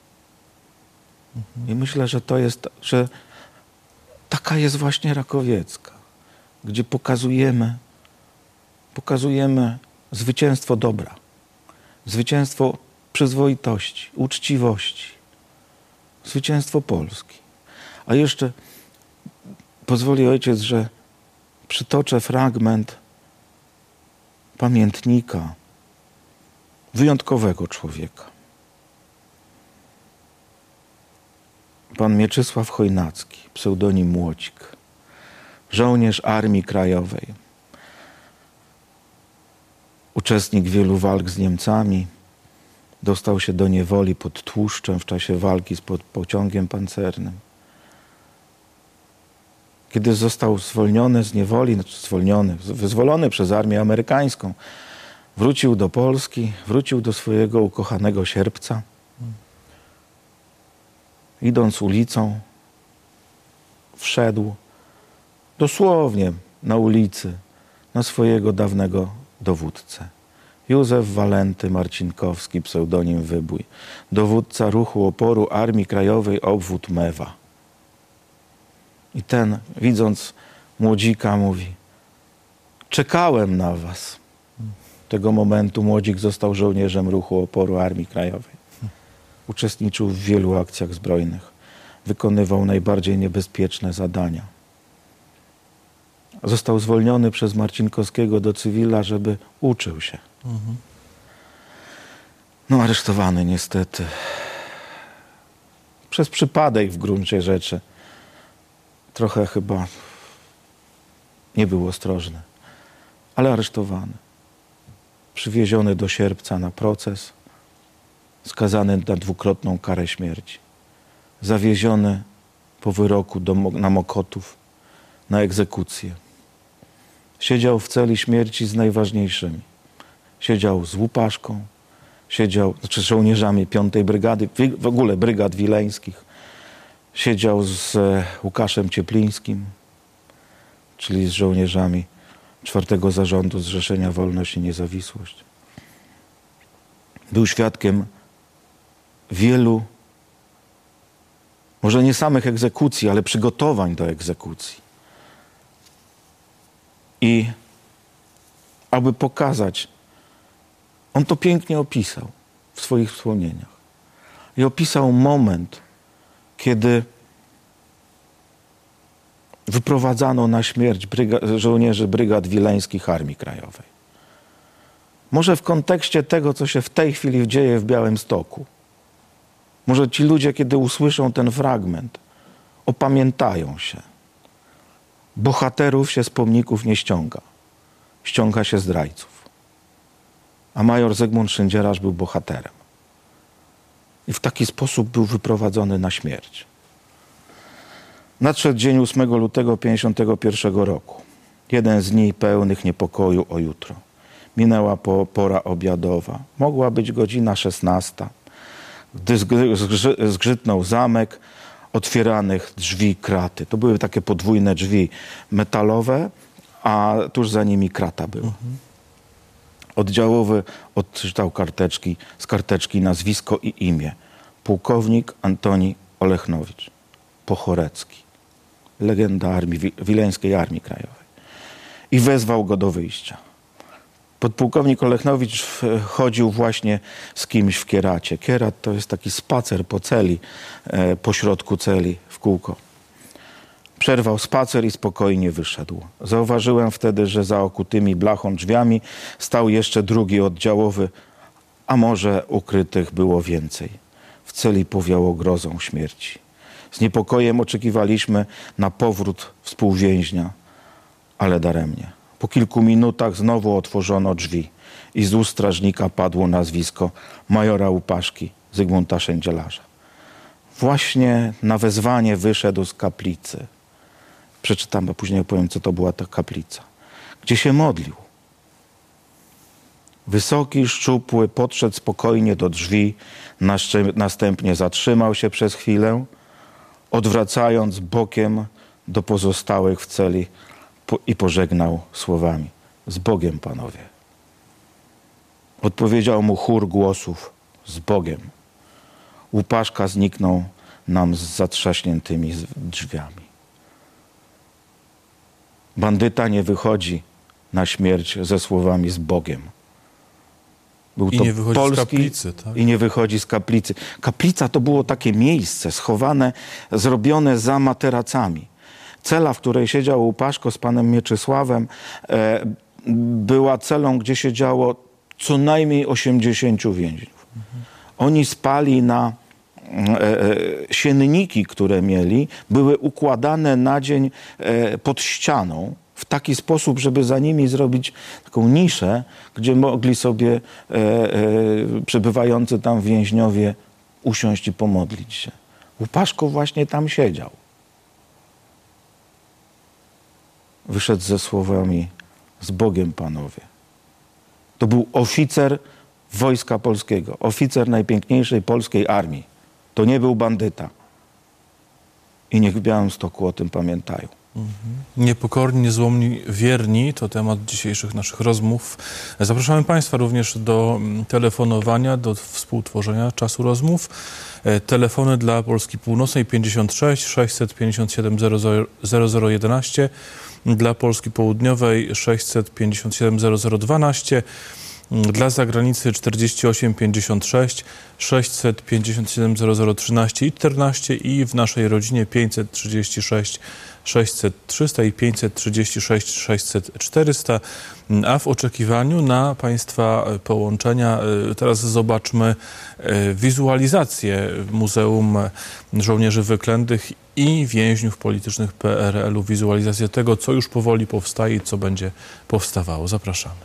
Speaker 2: I myślę, że to jest, że taka jest właśnie Rakowiecka, gdzie pokazujemy, pokazujemy zwycięstwo dobra, zwycięstwo przyzwoitości, uczciwości, zwycięstwo Polski. A jeszcze pozwoli ojciec, że przytoczę fragment pamiętnika wyjątkowego człowieka. Pan Mieczysław Chojnacki, pseudonim Młodzik, żołnierz Armii Krajowej, uczestnik wielu walk z Niemcami, dostał się do niewoli pod Tłuszczem w czasie walki z pociągiem pancernym. Kiedy został zwolniony z niewoli, znaczy zwolniony, wyzwolony przez armię amerykańską, wrócił do Polski, wrócił do swojego ukochanego Sierpca. Idąc ulicą, wszedł dosłownie na ulicy na swojego dawnego dowódcę. Józef Walenty Marcinkowski, pseudonim Wybój, dowódca ruchu oporu Armii Krajowej obwód Mewa. I ten, widząc Młodzika, mówi: czekałem na was. Tego momentu Młodzik został żołnierzem ruchu oporu Armii Krajowej. Uczestniczył w wielu akcjach zbrojnych. Wykonywał najbardziej niebezpieczne zadania. Został zwolniony przez Marcinkowskiego do cywila, żeby uczył się. Mhm. No, aresztowany niestety. Przez przypadek w gruncie rzeczy. Trochę chyba nie był ostrożny. Ale aresztowany. Przywieziony do Sierpca na proces. Skazany na dwukrotną karę śmierci. Zawieziony po wyroku do, na Mokotów na egzekucję. Siedział w celi śmierci z najważniejszymi. Siedział z Łupaszką, siedział, znaczy z żołnierzami piątej Brygady, w ogóle brygad wileńskich. Siedział z Łukaszem Cieplińskim, czyli z żołnierzami czwartego Zarządu Zrzeszenia Wolność i Niezawisłość. Był świadkiem wielu, może nie samych egzekucji, ale przygotowań do egzekucji. I aby pokazać, on to pięknie opisał w swoich wspomnieniach. I opisał moment, kiedy wyprowadzano na śmierć bryga- żołnierzy brygad wileńskich Armii Krajowej. Może w kontekście tego, co się w tej chwili dzieje w Białymstoku, może ci ludzie, kiedy usłyszą ten fragment, opamiętają się. Bohaterów się z pomników nie ściąga. Ściąga się zdrajców. A major Zygmunt Szyndzielasz był bohaterem. I w taki sposób był wyprowadzony na śmierć. Nadszedł dzień ósmego lutego pięćdziesiątego pierwszego roku. Jeden z dni pełnych niepokoju o jutro. Minęła po, pora obiadowa. Mogła być godzina szesnasta. Gdy zgrzy, zgrzytnął zamek, otwieranych drzwi kraty. To były takie podwójne drzwi metalowe, a tuż za nimi krata była. Mhm. Oddziałowy odczytał karteczki, z karteczki nazwisko i imię. Pułkownik Antoni Olechnowicz, Pochorecki, legenda armii, Wileńskiej Armii Krajowej. I wezwał go do wyjścia. Podpułkownik Olechnowicz chodził właśnie z kimś w kieracie. Kierat to jest taki spacer po celi, e, po środku celi w kółko. Przerwał spacer i spokojnie wyszedł. Zauważyłem wtedy, że za okutymi blachą drzwiami stał jeszcze drugi oddziałowy, a może ukrytych było więcej. W celi powiało grozą śmierci. Z niepokojem oczekiwaliśmy na powrót współwięźnia, ale daremnie. Po kilku minutach znowu otworzono drzwi i z ust strażnika padło nazwisko majora Łupaszki, Zygmunta Szyndzielarza. Właśnie na wezwanie wyszedł z kaplicy. Przeczytam, a później opowiem, co to była ta kaplica. Gdzie się modlił. Wysoki, szczupły, podszedł spokojnie do drzwi, następnie zatrzymał się przez chwilę, odwracając bokiem do pozostałych w celi i pożegnał słowami: z Bogiem, panowie. Odpowiedział mu chór głosów: z Bogiem. Łupaszka zniknął nam z zatrzaśniętymi drzwiami. Bandyta nie wychodzi na śmierć ze słowami z Bogiem. Był
Speaker 1: I
Speaker 2: to
Speaker 1: nie wychodzi
Speaker 2: polski,
Speaker 1: z kaplicy, tak?
Speaker 2: I nie wychodzi z kaplicy. Kaplica to było takie miejsce schowane, zrobione za materacami. Cela, w której siedział Łupaszko z panem Mieczysławem, e, była celą, gdzie siedziało co najmniej osiemdziesięciu więźniów. Mhm. Oni spali na e, e, sienniki, które mieli, były układane na dzień e, pod ścianą w taki sposób, żeby za nimi zrobić taką niszę, gdzie mogli sobie e, e, przebywający tam więźniowie usiąść i pomodlić się. Łupaszko właśnie tam siedział. Wyszedł ze słowami: z Bogiem, panowie. To był oficer Wojska Polskiego, oficer najpiękniejszej polskiej armii. To nie był bandyta. I niech w Białymstoku o tym pamiętają.
Speaker 1: Mhm. Niepokorni, niezłomni, wierni to temat dzisiejszych naszych rozmów. Zapraszamy państwa również do telefonowania, do współtworzenia czasu rozmów. Telefony dla Polski Północnej pięćdziesiąt sześć sześćset pięćdziesiąt siedem zero zero jedenaście, dla Polski Południowej sześćset pięćdziesiąt siedem zero zero dwanaście, dla zagranicy czterdzieści osiem pięćdziesiąt sześć sześćset pięćdziesiąt siedem zero zero trzynaście i czternaście i w naszej rodzinie pięćset trzydzieści sześć sześćset trzysta i pięćset trzydzieści sześć sześćset czterysta, a w oczekiwaniu na państwa połączenia teraz zobaczmy wizualizację Muzeum Żołnierzy Wyklętych i Więźniów Politycznych P R L u, wizualizację tego, co już powoli powstaje i co będzie powstawało. Zapraszamy.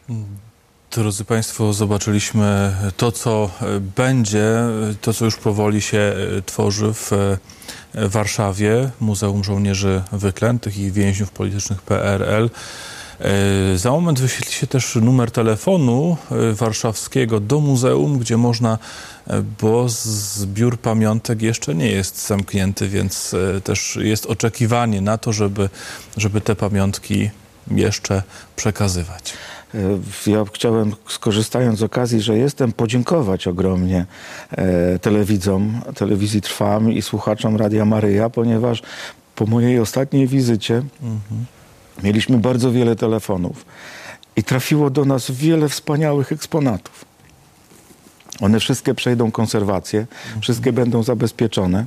Speaker 1: Drodzy Państwo, zobaczyliśmy to, co będzie, to, co już powoli się tworzy w Warszawie, Muzeum Żołnierzy Wyklętych i Więźniów Politycznych P R L. Za moment wyświetli się też numer telefonu warszawskiego do muzeum, gdzie można, bo zbiór pamiątek jeszcze nie jest zamknięty, więc też jest oczekiwanie na to, żeby, żeby te pamiątki jeszcze przekazywać.
Speaker 2: Ja chciałem, skorzystając z okazji, że jestem, podziękować ogromnie e, telewidzom, telewizji Trwam i słuchaczom Radia Maryja, ponieważ po mojej ostatniej wizycie mhm. mieliśmy bardzo wiele telefonów i trafiło do nas wiele wspaniałych eksponatów. One wszystkie przejdą konserwację, mhm. wszystkie będą zabezpieczone.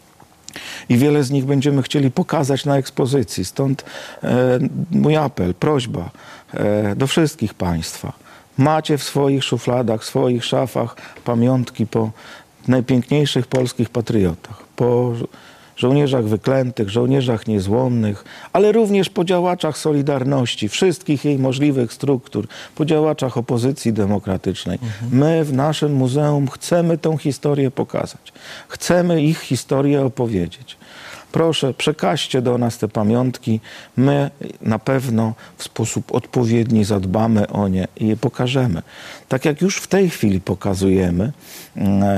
Speaker 2: I wiele z nich będziemy chcieli pokazać na ekspozycji. Stąd e, mój apel, prośba e, do wszystkich Państwa. Macie w swoich szufladach, w swoich szafach pamiątki po najpiękniejszych polskich patriotach. Po żołnierzach wyklętych, żołnierzach niezłomnych, ale również po działaczach Solidarności, wszystkich jej możliwych struktur, po działaczach opozycji demokratycznej. Mhm. My w naszym muzeum chcemy tę historię pokazać. Chcemy ich historię opowiedzieć. Proszę, przekażcie do nas te pamiątki. My na pewno w sposób odpowiedni zadbamy o nie i je pokażemy. Tak jak już w tej chwili pokazujemy e,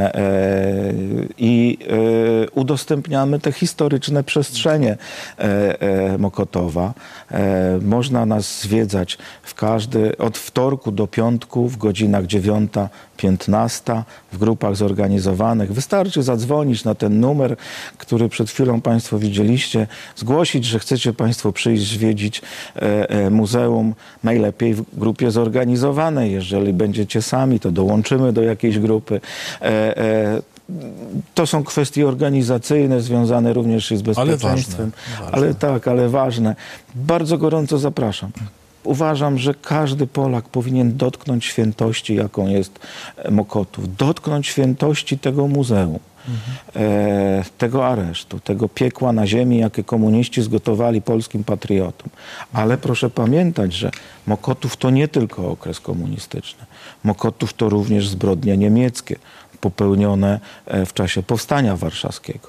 Speaker 2: e, i e, udostępniamy te historyczne przestrzenie e, e, Mokotowa. E, można nas zwiedzać w każdy, od wtorku do piątku w godzinach dziewiąta, piętnasta w grupach zorganizowanych. Wystarczy zadzwonić na ten numer, który przed chwilą Państwo widzieliście, zgłosić, że chcecie Państwo przyjść, zwiedzić e, e, muzeum, najlepiej w grupie zorganizowanej. Jeżeli będziecie sami, to dołączymy do jakiejś grupy. E, e, To są kwestie organizacyjne, związane również z bezpieczeństwem. Ale, ważne, ale tak, ale ważne. Bardzo gorąco zapraszam. Uważam, że każdy Polak powinien dotknąć świętości, jaką jest Mokotów. Dotknąć świętości tego muzeum, mhm. e, tego aresztu, tego piekła na ziemi, jakie komuniści zgotowali polskim patriotom. Ale proszę pamiętać, że Mokotów to nie tylko okres komunistyczny. Mokotów to również zbrodnie niemieckie, popełnione w czasie Powstania Warszawskiego.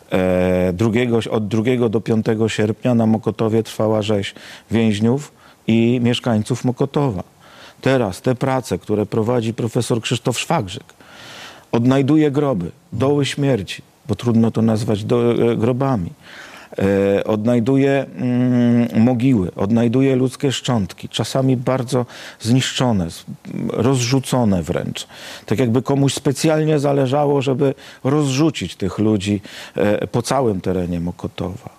Speaker 2: E, drugiego, od drugiego do piątego sierpnia na Mokotowie trwała rzeź więźniów i mieszkańców Mokotowa. Teraz te prace, które prowadzi profesor Krzysztof Szwagrzyk, odnajduje groby, doły śmierci, bo trudno to nazwać do, grobami. E, odnajduje mm, mogiły, odnajduje ludzkie szczątki, czasami bardzo zniszczone, rozrzucone wręcz. Tak jakby komuś specjalnie zależało, żeby rozrzucić tych ludzi e, po całym terenie Mokotowa.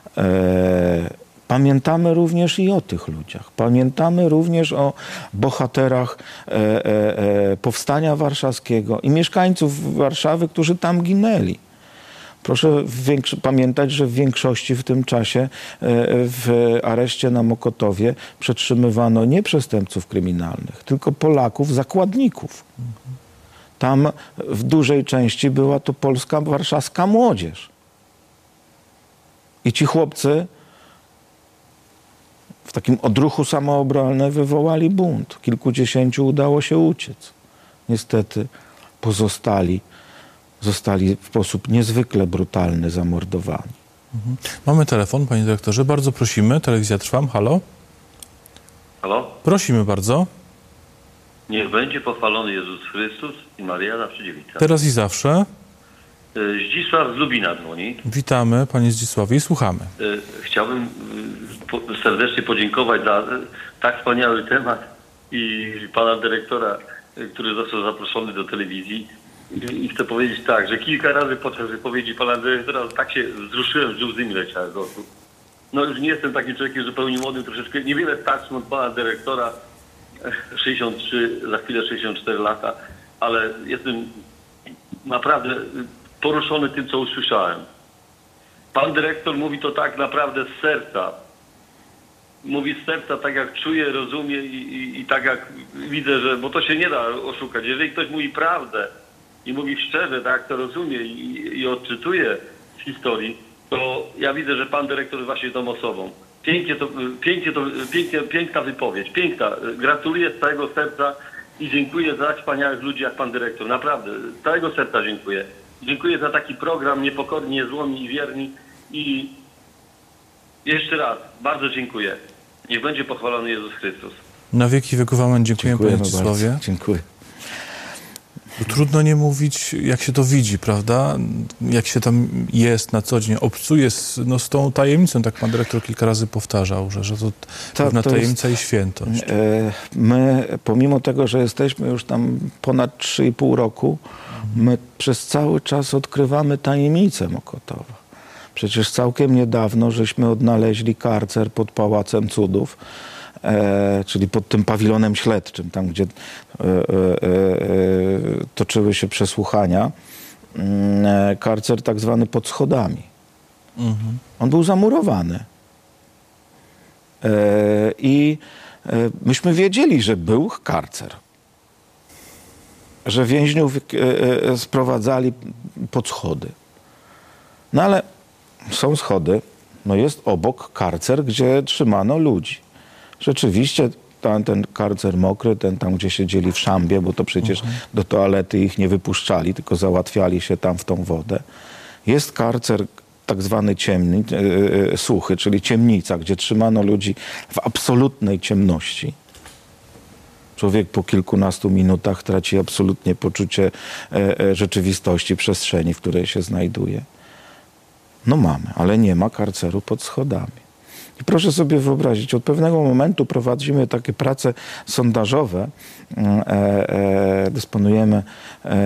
Speaker 2: E, Pamiętamy również i o tych ludziach. Pamiętamy również o bohaterach e, e, e, Powstania Warszawskiego i mieszkańców Warszawy, którzy tam ginęli. Proszę pamiętać, że w większości w tym czasie e, w areszcie na Mokotowie przetrzymywano nie przestępców kryminalnych, tylko Polaków, zakładników. Tam w dużej części była to polska, warszawska młodzież. I ci chłopcy w takim odruchu samoobrony wywołali bunt. Kilkudziesięciu udało się uciec. Niestety pozostali zostali w sposób niezwykle brutalny zamordowani.
Speaker 1: Mhm. Mamy telefon, panie dyrektorze. Bardzo prosimy. Telewizja Trwam. Halo?
Speaker 3: Halo?
Speaker 1: Prosimy bardzo.
Speaker 3: Niech będzie pochwalony Jezus Chrystus i Maryja zawsze dziewica.
Speaker 1: Teraz i zawsze.
Speaker 3: Zdzisław z Lubina dzwoni.
Speaker 1: Witamy, panie Zdzisławie, i słuchamy.
Speaker 3: Chciałbym serdecznie podziękować za tak wspaniały temat i pana dyrektora, który został zaproszony do telewizji. I chcę powiedzieć tak, że kilka razy podczas wypowiedzi pana dyrektora tak się wzruszyłem, że łzy mi leciały z oczu. No już nie jestem takim człowiekiem zupełnie młodym, troszeczkę niewiele starszym od pana dyrektora, sześćdziesiąt trzy, za chwilę sześćdziesiąt cztery lata, ale jestem naprawdę poruszony tym, co usłyszałem. Pan dyrektor mówi to tak naprawdę z serca. Mówi z serca tak, jak czuje, rozumie i, i, i tak jak widzę, że, bo to się nie da oszukać. Jeżeli ktoś mówi prawdę i mówi szczerze, tak jak to rozumie i, i odczytuje z historii, to ja widzę, że pan dyrektor jest właśnie tą osobą. Pięknie to, pięknie to, pięknie, piękna wypowiedź, piękna. Gratuluję z całego serca i dziękuję za tak wspaniałych ludzi jak pan dyrektor. Naprawdę, z całego serca dziękuję. Dziękuję za taki program Niepokorni, Niezłomi i Wierni i jeszcze raz bardzo dziękuję. Niech będzie pochwalony Jezus Chrystus.
Speaker 1: Na wieki wieków amen. Dziękuję, panie
Speaker 2: bardzo.
Speaker 1: Czesławie.
Speaker 2: Dziękuję.
Speaker 1: Trudno nie mówić, jak się to widzi, prawda? Jak się tam jest na co dzień, obcuje z, no, z tą tajemnicą, tak pan dyrektor kilka razy powtarzał, że, że to
Speaker 2: Ta,
Speaker 1: pewna
Speaker 2: to
Speaker 1: tajemnica
Speaker 2: jest,
Speaker 1: i świętość.
Speaker 2: E, my, pomimo tego, że jesteśmy już tam ponad trzy i pół roku, my przez cały czas odkrywamy tajemnicę Mokotowa. Przecież całkiem niedawno żeśmy odnaleźli karcer pod Pałacem Cudów, E, czyli pod tym pawilonem śledczym, tam gdzie e, e, e, toczyły się przesłuchania, e, karcer tak zwany pod schodami. Mhm. On był zamurowany. E, I e, myśmy wiedzieli, że był karcer. Że więźniów e, e, sprowadzali pod schody. No ale są schody, no jest obok karcer, gdzie trzymano ludzi. Rzeczywiście ten, ten karcer mokry, ten tam, gdzie siedzieli w szambie, bo to przecież mhm. do toalety ich nie wypuszczali, tylko załatwiali się tam w tą wodę. Jest karcer tak zwany ciemny, e, e, suchy, czyli ciemnica, gdzie trzymano ludzi w absolutnej ciemności. Człowiek po kilkunastu minutach traci absolutnie poczucie e, e, rzeczywistości, przestrzeni, w której się znajduje. No mamy, ale nie ma karceru pod schodami. I proszę sobie wyobrazić, od pewnego momentu prowadzimy takie prace sondażowe, e, e, dysponujemy e,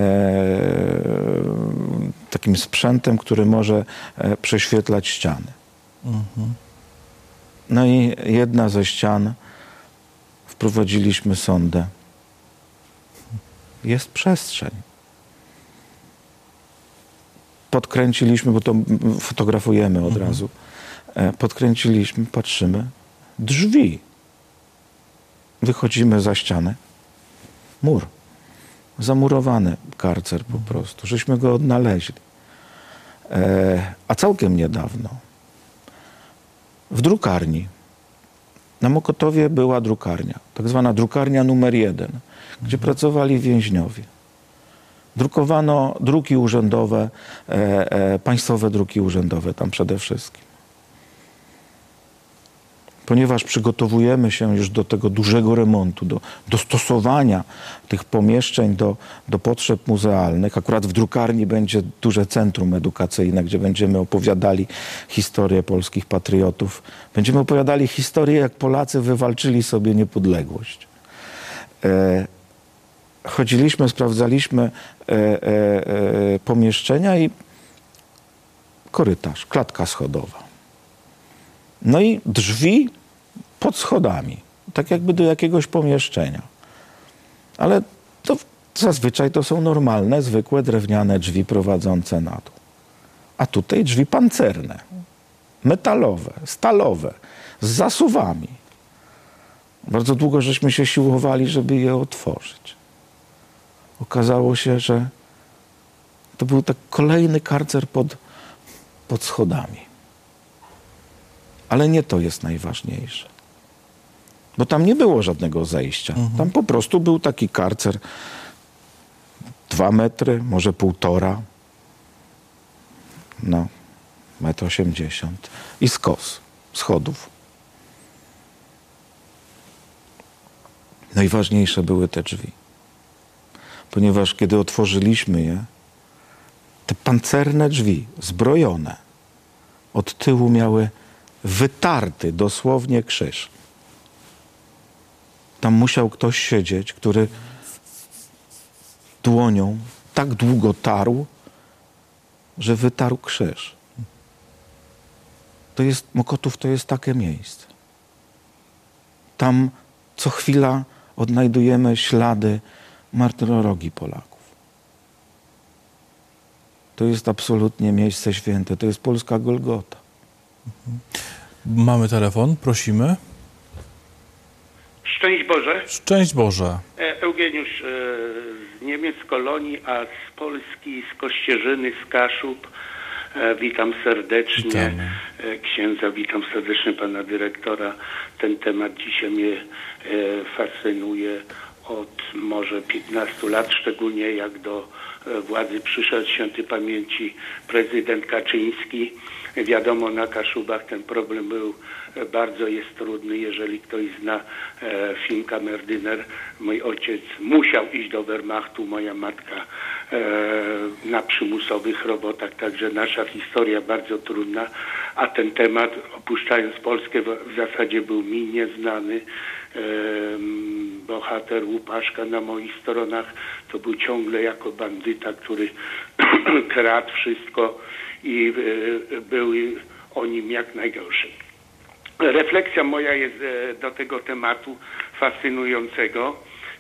Speaker 2: takim sprzętem, który może e, prześwietlać ściany. Mhm. No i jedna ze ścian, wprowadziliśmy sondę. Jest przestrzeń. Podkręciliśmy, bo to fotografujemy od mhm. razu. Podkręciliśmy, patrzymy, drzwi. Wychodzimy za ścianę. Mur. Zamurowany karcer po prostu. Żeśmy go odnaleźli. E, a całkiem niedawno w drukarni na Mokotowie była drukarnia. Tak zwana drukarnia numer jeden, mhm. gdzie pracowali więźniowie. Drukowano druki urzędowe, e, e, państwowe druki urzędowe tam przede wszystkim. Ponieważ przygotowujemy się już do tego dużego remontu, do dostosowania tych pomieszczeń do, do potrzeb muzealnych. Akurat w drukarni będzie duże centrum edukacyjne, gdzie będziemy opowiadali historię polskich patriotów. Będziemy opowiadali historię, jak Polacy wywalczyli sobie niepodległość. E, chodziliśmy, sprawdzaliśmy e, e, e, pomieszczenia i korytarz, klatka schodowa. No i drzwi pod schodami, tak jakby do jakiegoś pomieszczenia. Ale to zazwyczaj to są normalne, zwykłe drewniane drzwi prowadzące na dół. A tutaj drzwi pancerne, metalowe, stalowe, z zasuwami. Bardzo długo żeśmy się siłowali, żeby je otworzyć. Okazało się, że to był tak kolejny karcer pod, pod schodami. Ale nie to jest najważniejsze. Bo tam nie było żadnego zejścia. Mhm. Tam po prostu był taki karcer dwa metry, może półtora. No, metr osiemdziesiąt. I skos schodów. Najważniejsze były te drzwi. Ponieważ kiedy otworzyliśmy je, te pancerne drzwi, zbrojone, od tyłu miały wytarty dosłownie krzyż. Tam musiał ktoś siedzieć, który dłonią tak długo tarł, że wytarł krzyż. To jest, Mokotów to jest takie miejsce. Tam co chwila odnajdujemy ślady martyrologii Polaków. To jest absolutnie miejsce święte. To jest polska Golgota.
Speaker 1: Mamy telefon, prosimy.
Speaker 4: Szczęść Boże.
Speaker 1: Szczęść Boże.
Speaker 4: Eugeniusz z Niemiec, Kolonii, a z Polski, z Kościerzyny, z Kaszub. Witam serdecznie
Speaker 1: Witamy.
Speaker 4: księdza, witam serdecznie pana dyrektora. Ten temat dzisiaj mnie fascynuje od może piętnastu lat, szczególnie jak do władzy przyszedł świętej pamięci prezydent Kaczyński. Wiadomo, na Kaszubach ten problem był bardzo jest trudny. Jeżeli ktoś zna e, film Kamerdyner, mój ojciec musiał iść do Wehrmachtu, moja matka e, na przymusowych robotach, także nasza historia bardzo trudna, a ten temat, opuszczając Polskę, w, w zasadzie był mi nieznany. E, bohater Łupaszka na moich stronach to był ciągle jako bandyta, który kradł wszystko i e, był o nim jak najgorszy. Refleksja moja jest do tego tematu fascynującego.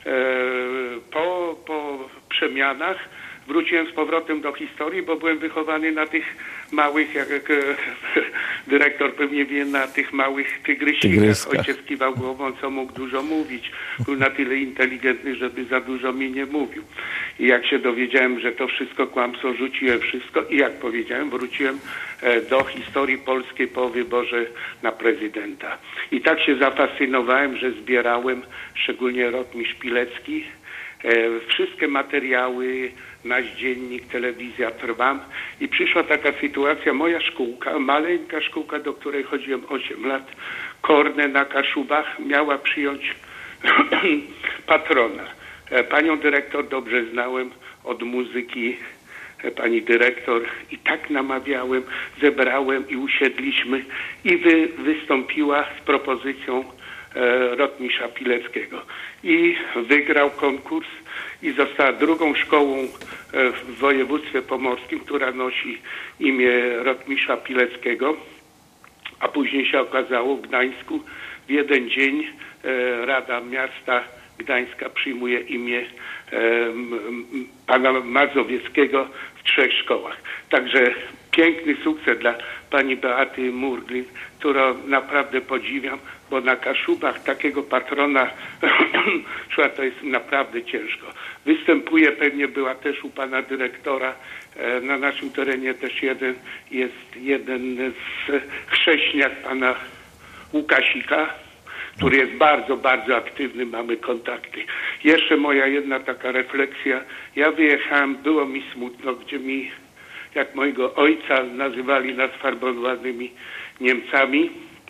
Speaker 4: Po, po przemianach wróciłem z powrotem do historii, bo byłem wychowany na tych małych, jak dyrektor pewnie wie, na tych małych tygrysikach. Ojciec kiwał głową, co mógł dużo mówić. Był na tyle inteligentny, żeby za dużo mi nie mówił. I jak się dowiedziałem, że to wszystko kłamstwo, rzuciłem wszystko i jak powiedziałem, wróciłem do historii polskiej po wyborze na prezydenta. I tak się zafascynowałem, że zbierałem, szczególnie Rotmistrz Pilecki, wszystkie materiały, nasz dziennik, telewizja, Trwam i przyszła taka sytuacja, moja szkółka, maleńka szkółka, do której chodziłem osiem lat, Korne na Kaszubach, miała przyjąć patrona. Panią dyrektor dobrze znałem od muzyki, pani dyrektor, i tak namawiałem, zebrałem i usiedliśmy i wy, wystąpiła z propozycją e, Rotmistrza Pileckiego. I wygrał konkurs i została drugą szkołą e, w województwie pomorskim, która nosi imię Rotmistrza Pileckiego, a później się okazało w Gdańsku w jeden dzień e, Rada Miasta Gdańska przyjmuje imię e, pana Mazowieckiego w trzech szkołach. Także piękny sukces dla pani Beaty Murglin, którą naprawdę podziwiam, bo na Kaszubach takiego patrona to jest naprawdę ciężko. Występuje, pewnie była też u pana dyrektora, e, na naszym terenie też jeden jest jeden z chrześcijan pana Łukasika, który jest bardzo, bardzo aktywny, mamy kontakty. Jeszcze moja jedna taka refleksja. Ja wyjechałem, było mi smutno, gdzie mi, jak mojego ojca, nazywali nas farbowanymi Niemcami,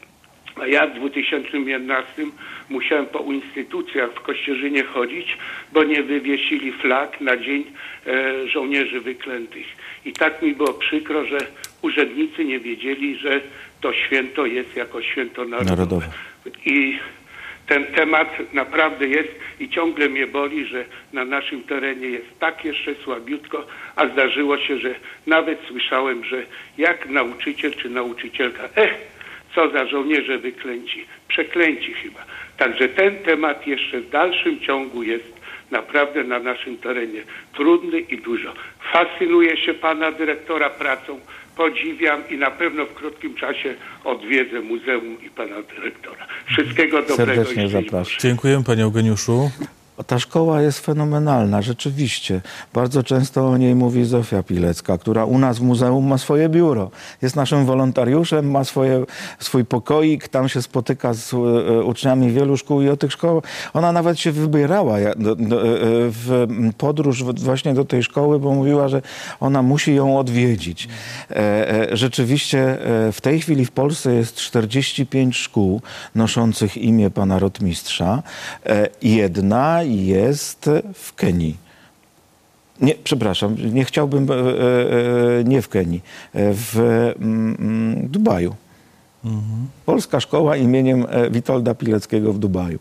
Speaker 4: a ja w dwa tysiące jedenastym musiałem po instytucjach w Kościerzynie chodzić, bo nie wywiesili flag na Dzień e, Żołnierzy Wyklętych. I tak mi było przykro, że urzędnicy nie wiedzieli, że to święto jest jako święto narodowe. narodowe. I ten temat naprawdę jest i ciągle mnie boli, że na naszym terenie jest tak jeszcze słabiutko, a zdarzyło się, że nawet słyszałem, że jak nauczyciel czy nauczycielka, eh, co za żołnierze wyklęci, przeklęci chyba. Także ten temat jeszcze w dalszym ciągu jest naprawdę na naszym terenie trudny i dużo. Fascynuje się pana dyrektora pracą, podziwiam i na pewno w krótkim czasie odwiedzę muzeum i pana dyrektora. Wszystkiego dobrego.
Speaker 2: Serdecznie zapraszam.
Speaker 1: Dziękuję, panie Eugeniuszu.
Speaker 2: Ta szkoła jest fenomenalna, rzeczywiście. Bardzo często o niej mówi Zofia Pilecka, która u nas w muzeum ma swoje biuro. Jest naszym wolontariuszem, ma swoje, swój pokoik, tam się spotyka z uczniami wielu szkół i o tych szkołach. Ona nawet się wybierała do, do, w podróż właśnie do tej szkoły, bo mówiła, że ona musi ją odwiedzić. Rzeczywiście w tej chwili w Polsce jest czterdzieści pięć szkół noszących imię pana rotmistrza. Jedna jest w Kenii. Nie, przepraszam, nie chciałbym, e, e, nie w Kenii, w mm, Dubaju. Mhm. Polska szkoła imieniem Witolda Pileckiego w Dubaju.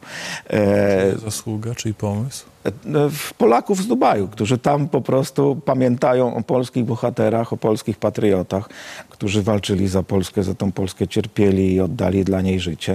Speaker 1: E, zasługa, czyli pomysł?
Speaker 2: Polaków z Dubaju, którzy tam po prostu pamiętają o polskich bohaterach, o polskich patriotach, którzy walczyli za Polskę, za tą Polskę cierpieli i oddali dla niej życie.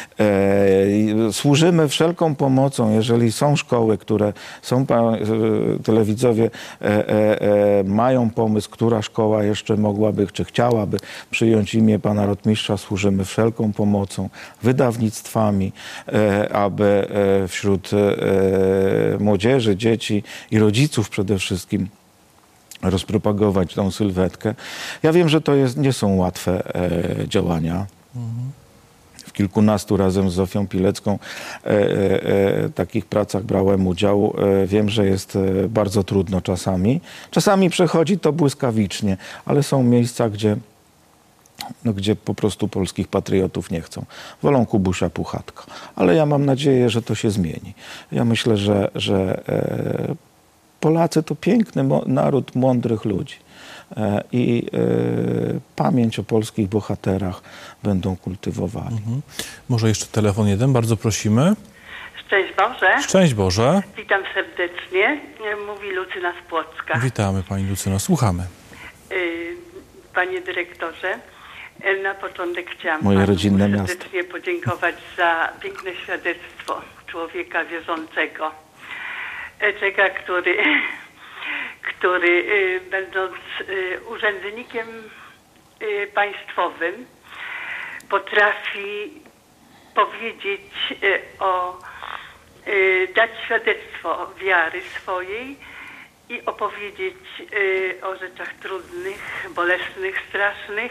Speaker 2: E, służymy wszelką pomocą, jeżeli są szkoły, które są, telewidzowie e, e, mają pomysł, która szkoła jeszcze mogłaby, czy chciałaby przyjąć imię pana rotmistrza, służymy wszelką pomocą, wydawnictwami, e, aby e, wśród e, młodzieży, dzieci i rodziców przede wszystkim rozpropagować tą sylwetkę. Ja wiem, że to jest, nie są łatwe e, działania. Mhm. W kilkunastu razem z Zofią Pilecką e, e, takich pracach brałem udział. E, wiem, że jest e, bardzo trudno czasami. Czasami przechodzi to błyskawicznie, ale są miejsca, gdzie, no, gdzie po prostu polskich patriotów nie chcą. Wolą Kubusia Puchatka. Ale ja mam nadzieję, że to się zmieni. Ja myślę, że, że e, Polacy to piękny naród mądrych ludzi. I y, pamięć o polskich bohaterach będą kultywowali.
Speaker 1: Mhm. Może jeszcze telefon jeden, bardzo prosimy.
Speaker 5: Szczęść Boże.
Speaker 1: Szczęść Boże.
Speaker 5: Witam serdecznie. Mówi Lucyna z Płocka.
Speaker 1: Witamy Pani Lucyno, słuchamy.
Speaker 5: Y, Panie dyrektorze, na początek chciałam
Speaker 2: Moje
Speaker 5: Panu
Speaker 2: rodzinne
Speaker 5: serdecznie
Speaker 2: miasto.
Speaker 5: podziękować za piękne świadectwo człowieka wierzącego. Człowieka, który... który y, będąc y, urzędnikiem y, państwowym potrafi powiedzieć y, o, y, dać świadectwo wiary swojej i opowiedzieć y, o rzeczach trudnych, bolesnych, strasznych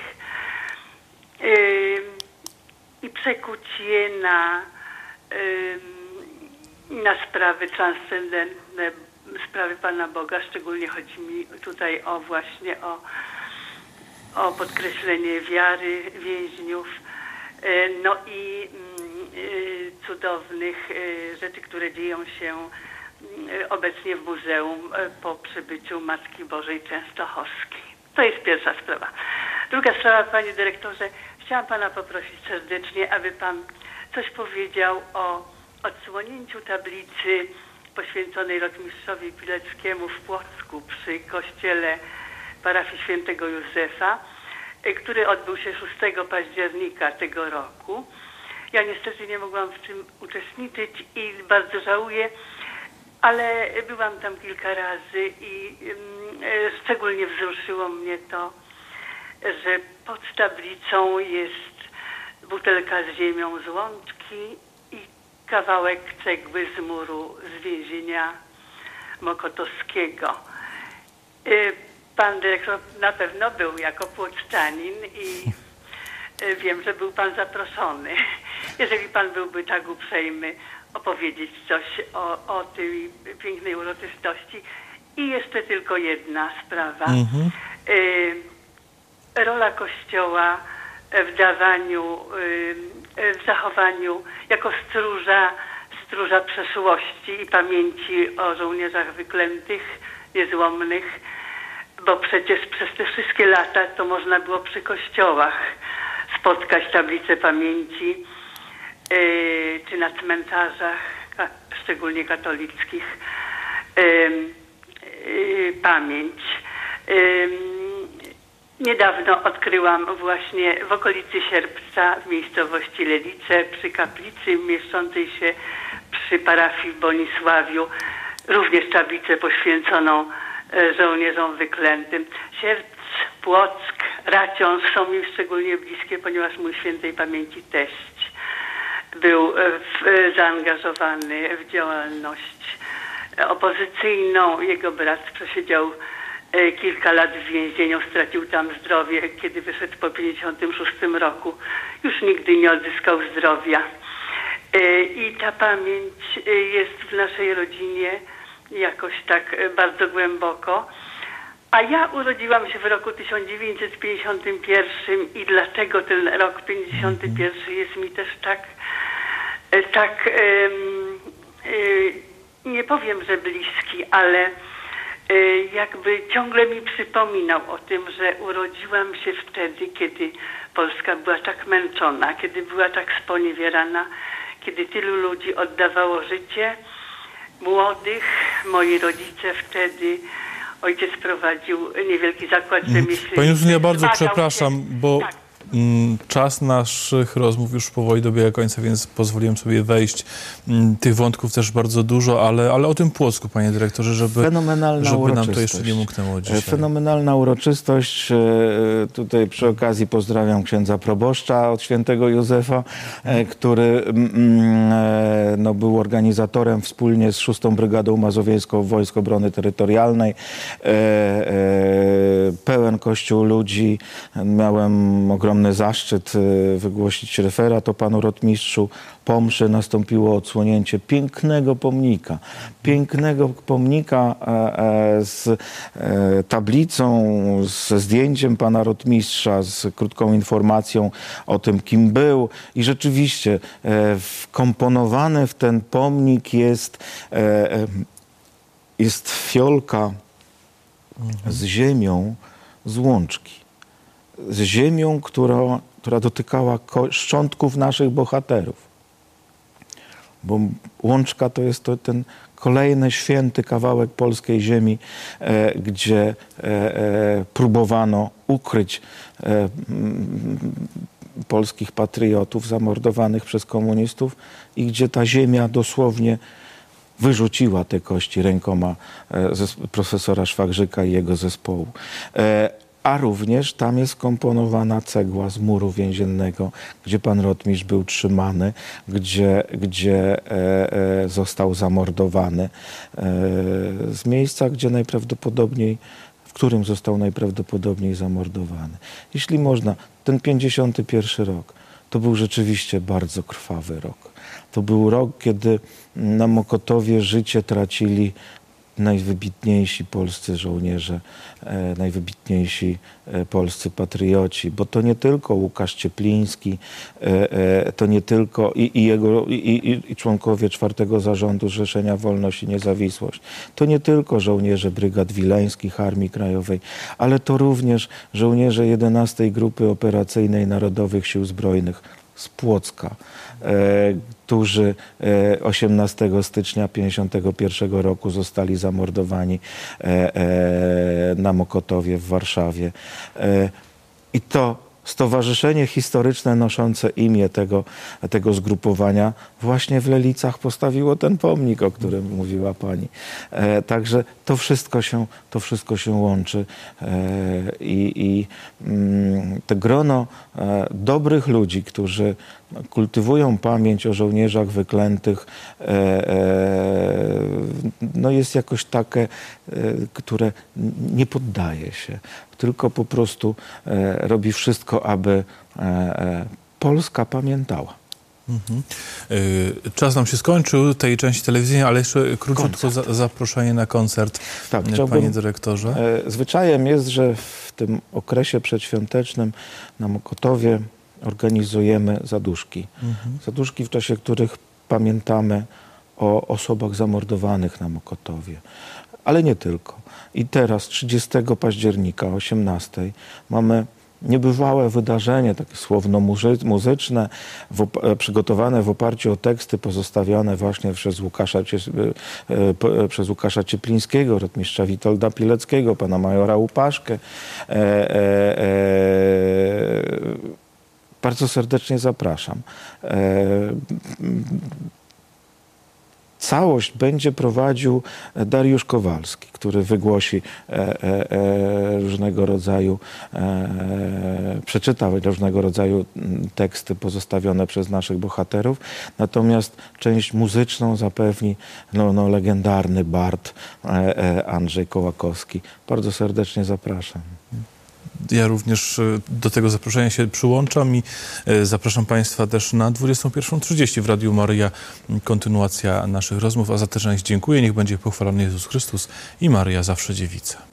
Speaker 5: y, i przekuć je na, y, na sprawy transcendentne, sprawy Pana Boga. Szczególnie chodzi mi tutaj o właśnie o, o podkreślenie wiary więźniów, no i y, cudownych y, rzeczy, które dzieją się y, obecnie w muzeum y, po przybyciu Matki Bożej Częstochowskiej. To jest pierwsza sprawa. Druga sprawa, Panie Dyrektorze, chciałam Pana poprosić serdecznie, aby Pan coś powiedział o odsłonięciu tablicy poświęconej rotmistrzowi Pileckiemu w Płocku przy kościele parafii świętego Józefa, który odbył się szóstego października tego roku. Ja niestety nie mogłam w tym uczestniczyć i bardzo żałuję, ale byłam tam kilka razy i y, szczególnie wzruszyło mnie to, że pod tablicą jest butelka z ziemią z Łączki i kawałek cegły z muru z więzienia mokotowskiego. Pan dyrektor na pewno był jako płoczanin i wiem, że był Pan zaproszony. Jeżeli Pan byłby tak uprzejmy opowiedzieć coś o, o tej pięknej uroczystości. I jeszcze tylko jedna sprawa. Mhm. Rola Kościoła w dawaniu, w zachowaniu jako stróża, stróża przeszłości i pamięci o żołnierzach wyklętych, niezłomnych, bo przecież przez te wszystkie lata to można było przy kościołach spotkać tablice pamięci, czy na cmentarzach, szczególnie katolickich, pamięć. Niedawno odkryłam właśnie w okolicy Sierpca, w miejscowości Lelice, przy kaplicy mieszczącej się przy parafii w Bonisławiu, również tablicę poświęconą żołnierzom wyklętym. Sierpc, Płock, Raciąż są mi szczególnie bliskie, ponieważ mój świętej pamięci teść był w, zaangażowany w działalność opozycyjną. Jego brat przesiedział kilka lat w więzieniu, stracił tam zdrowie, kiedy wyszedł po pięćdziesiątym szóstym roku. Już nigdy nie odzyskał zdrowia. I ta pamięć jest w naszej rodzinie jakoś tak bardzo głęboko. A ja urodziłam się w roku tysiąc dziewięćset pięćdziesiątym pierwszym i dlatego ten rok pięćdziesiąty pierwszy jest mi też tak, tak nie powiem, że bliski, ale jakby ciągle mi przypominał o tym, że urodziłam się wtedy, kiedy Polska była tak męczona, kiedy była tak sponiewierana, kiedy tylu ludzi oddawało życie, młodych. Moi rodzice wtedy, ojciec prowadził niewielki zakład rzemieślniczy.
Speaker 1: Pani Justyna, ja bardzo przepraszam, bo
Speaker 5: tak.
Speaker 1: Czas naszych rozmów już powoli dobiega końca, więc pozwoliłem sobie wejść. Tych wątków też bardzo dużo, ale, ale o tym Płocku, panie dyrektorze, żeby,
Speaker 2: Fenomenalna
Speaker 1: żeby nam
Speaker 2: uroczystość.
Speaker 1: to jeszcze nie umknęło dzisiaj.
Speaker 2: Fenomenalna uroczystość. Tutaj przy okazji pozdrawiam księdza proboszcza od świętego Józefa, który no, był organizatorem wspólnie z szóstą Brygadą Mazowiecką Wojsk Obrony Terytorialnej. Pełen kościół ludzi. Miałem ogromny zaszczyt wygłosić referat o panu rotmistrzu. Po mszy nastąpiło odsłonięcie pięknego pomnika. Pięknego pomnika z tablicą, ze zdjęciem pana rotmistrza, z krótką informacją o tym, kim był. I rzeczywiście wkomponowany w ten pomnik jest, jest fiolka z ziemią z Łączki. Z ziemią, która, która dotykała szczątków naszych bohaterów. Bo Łączka to jest to ten kolejny święty kawałek polskiej ziemi, e, gdzie e, e, próbowano ukryć e, m, polskich patriotów zamordowanych przez komunistów i gdzie ta ziemia dosłownie wyrzuciła te kości rękoma e, profesora Szwagrzyka i jego zespołu. E, A również tam jest komponowana cegła z muru więziennego, gdzie pan rotmistrz był trzymany, gdzie, gdzie e, e, został zamordowany. E, z miejsca, gdzie najprawdopodobniej, w którym został najprawdopodobniej zamordowany. Jeśli można, ten pięćdziesiąty pierwszy rok, to był rzeczywiście bardzo krwawy rok. To był rok, kiedy na Mokotowie życie tracili najwybitniejsi polscy żołnierze, e, najwybitniejsi e, polscy patrioci, bo to nie tylko Łukasz Ciepliński, e, e, to nie tylko i, i jego i, i, i członkowie czwartego Zarządu Zrzeszenia Wolność i Niezawisłość. To nie tylko żołnierze Brygad Wileńskich Armii Krajowej, ale to również żołnierze jedenastej Grupy Operacyjnej Narodowych Sił Zbrojnych z Płocka, e, którzy e, osiemnastego stycznia pięćdziesiątego pierwszego roku zostali zamordowani e, e, na Mokotowie w Warszawie. E, I to stowarzyszenie historyczne noszące imię tego, tego zgrupowania właśnie w Lelicach postawiło ten pomnik, o którym mówiła pani. E, także to wszystko się, to wszystko się łączy e, i, i mm, to grono e, dobrych ludzi, którzy kultywują pamięć o żołnierzach wyklętych, e, e, no jest jakoś takie, e, które nie poddaje się, tylko po prostu e, robi wszystko, aby e, e, Polska pamiętała.
Speaker 1: Mhm. Czas nam się skończył tej części telewizyjnej, ale jeszcze króciutko za, zaproszenie na koncert,
Speaker 2: tak,
Speaker 1: panie dyrektorze.
Speaker 2: Zwyczajem jest, że w tym okresie przedświątecznym na Mokotowie organizujemy zaduszki. Mhm. Zaduszki, w czasie których pamiętamy o osobach zamordowanych na Mokotowie. Ale nie tylko. I teraz trzydziestego października o osiemnastej mamy niebywałe wydarzenie, takie słowno-muzyczne, w, przygotowane w oparciu o teksty pozostawione właśnie przez Łukasza, e, przez Łukasza Cieplińskiego, rotmistrza Witolda Pileckiego, pana majora Łupaszkę. E, e, e, bardzo serdecznie zapraszam. E, Całość będzie prowadził Dariusz Kowalski, który wygłosi e, e, e, różnego rodzaju, e, przeczyta różnego rodzaju teksty pozostawione przez naszych bohaterów. Natomiast część muzyczną zapewni no, no, legendarny bard e, e, Andrzej Kołakowski. Bardzo serdecznie zapraszam.
Speaker 1: Ja również do tego zaproszenia się przyłączam i zapraszam państwa też na dwudziestą pierwszą trzydzieści w Radiu Maryja. Kontynuacja naszych rozmów, a za tę część dziękuję. Niech będzie pochwalony Jezus Chrystus i Maryja zawsze dziewica.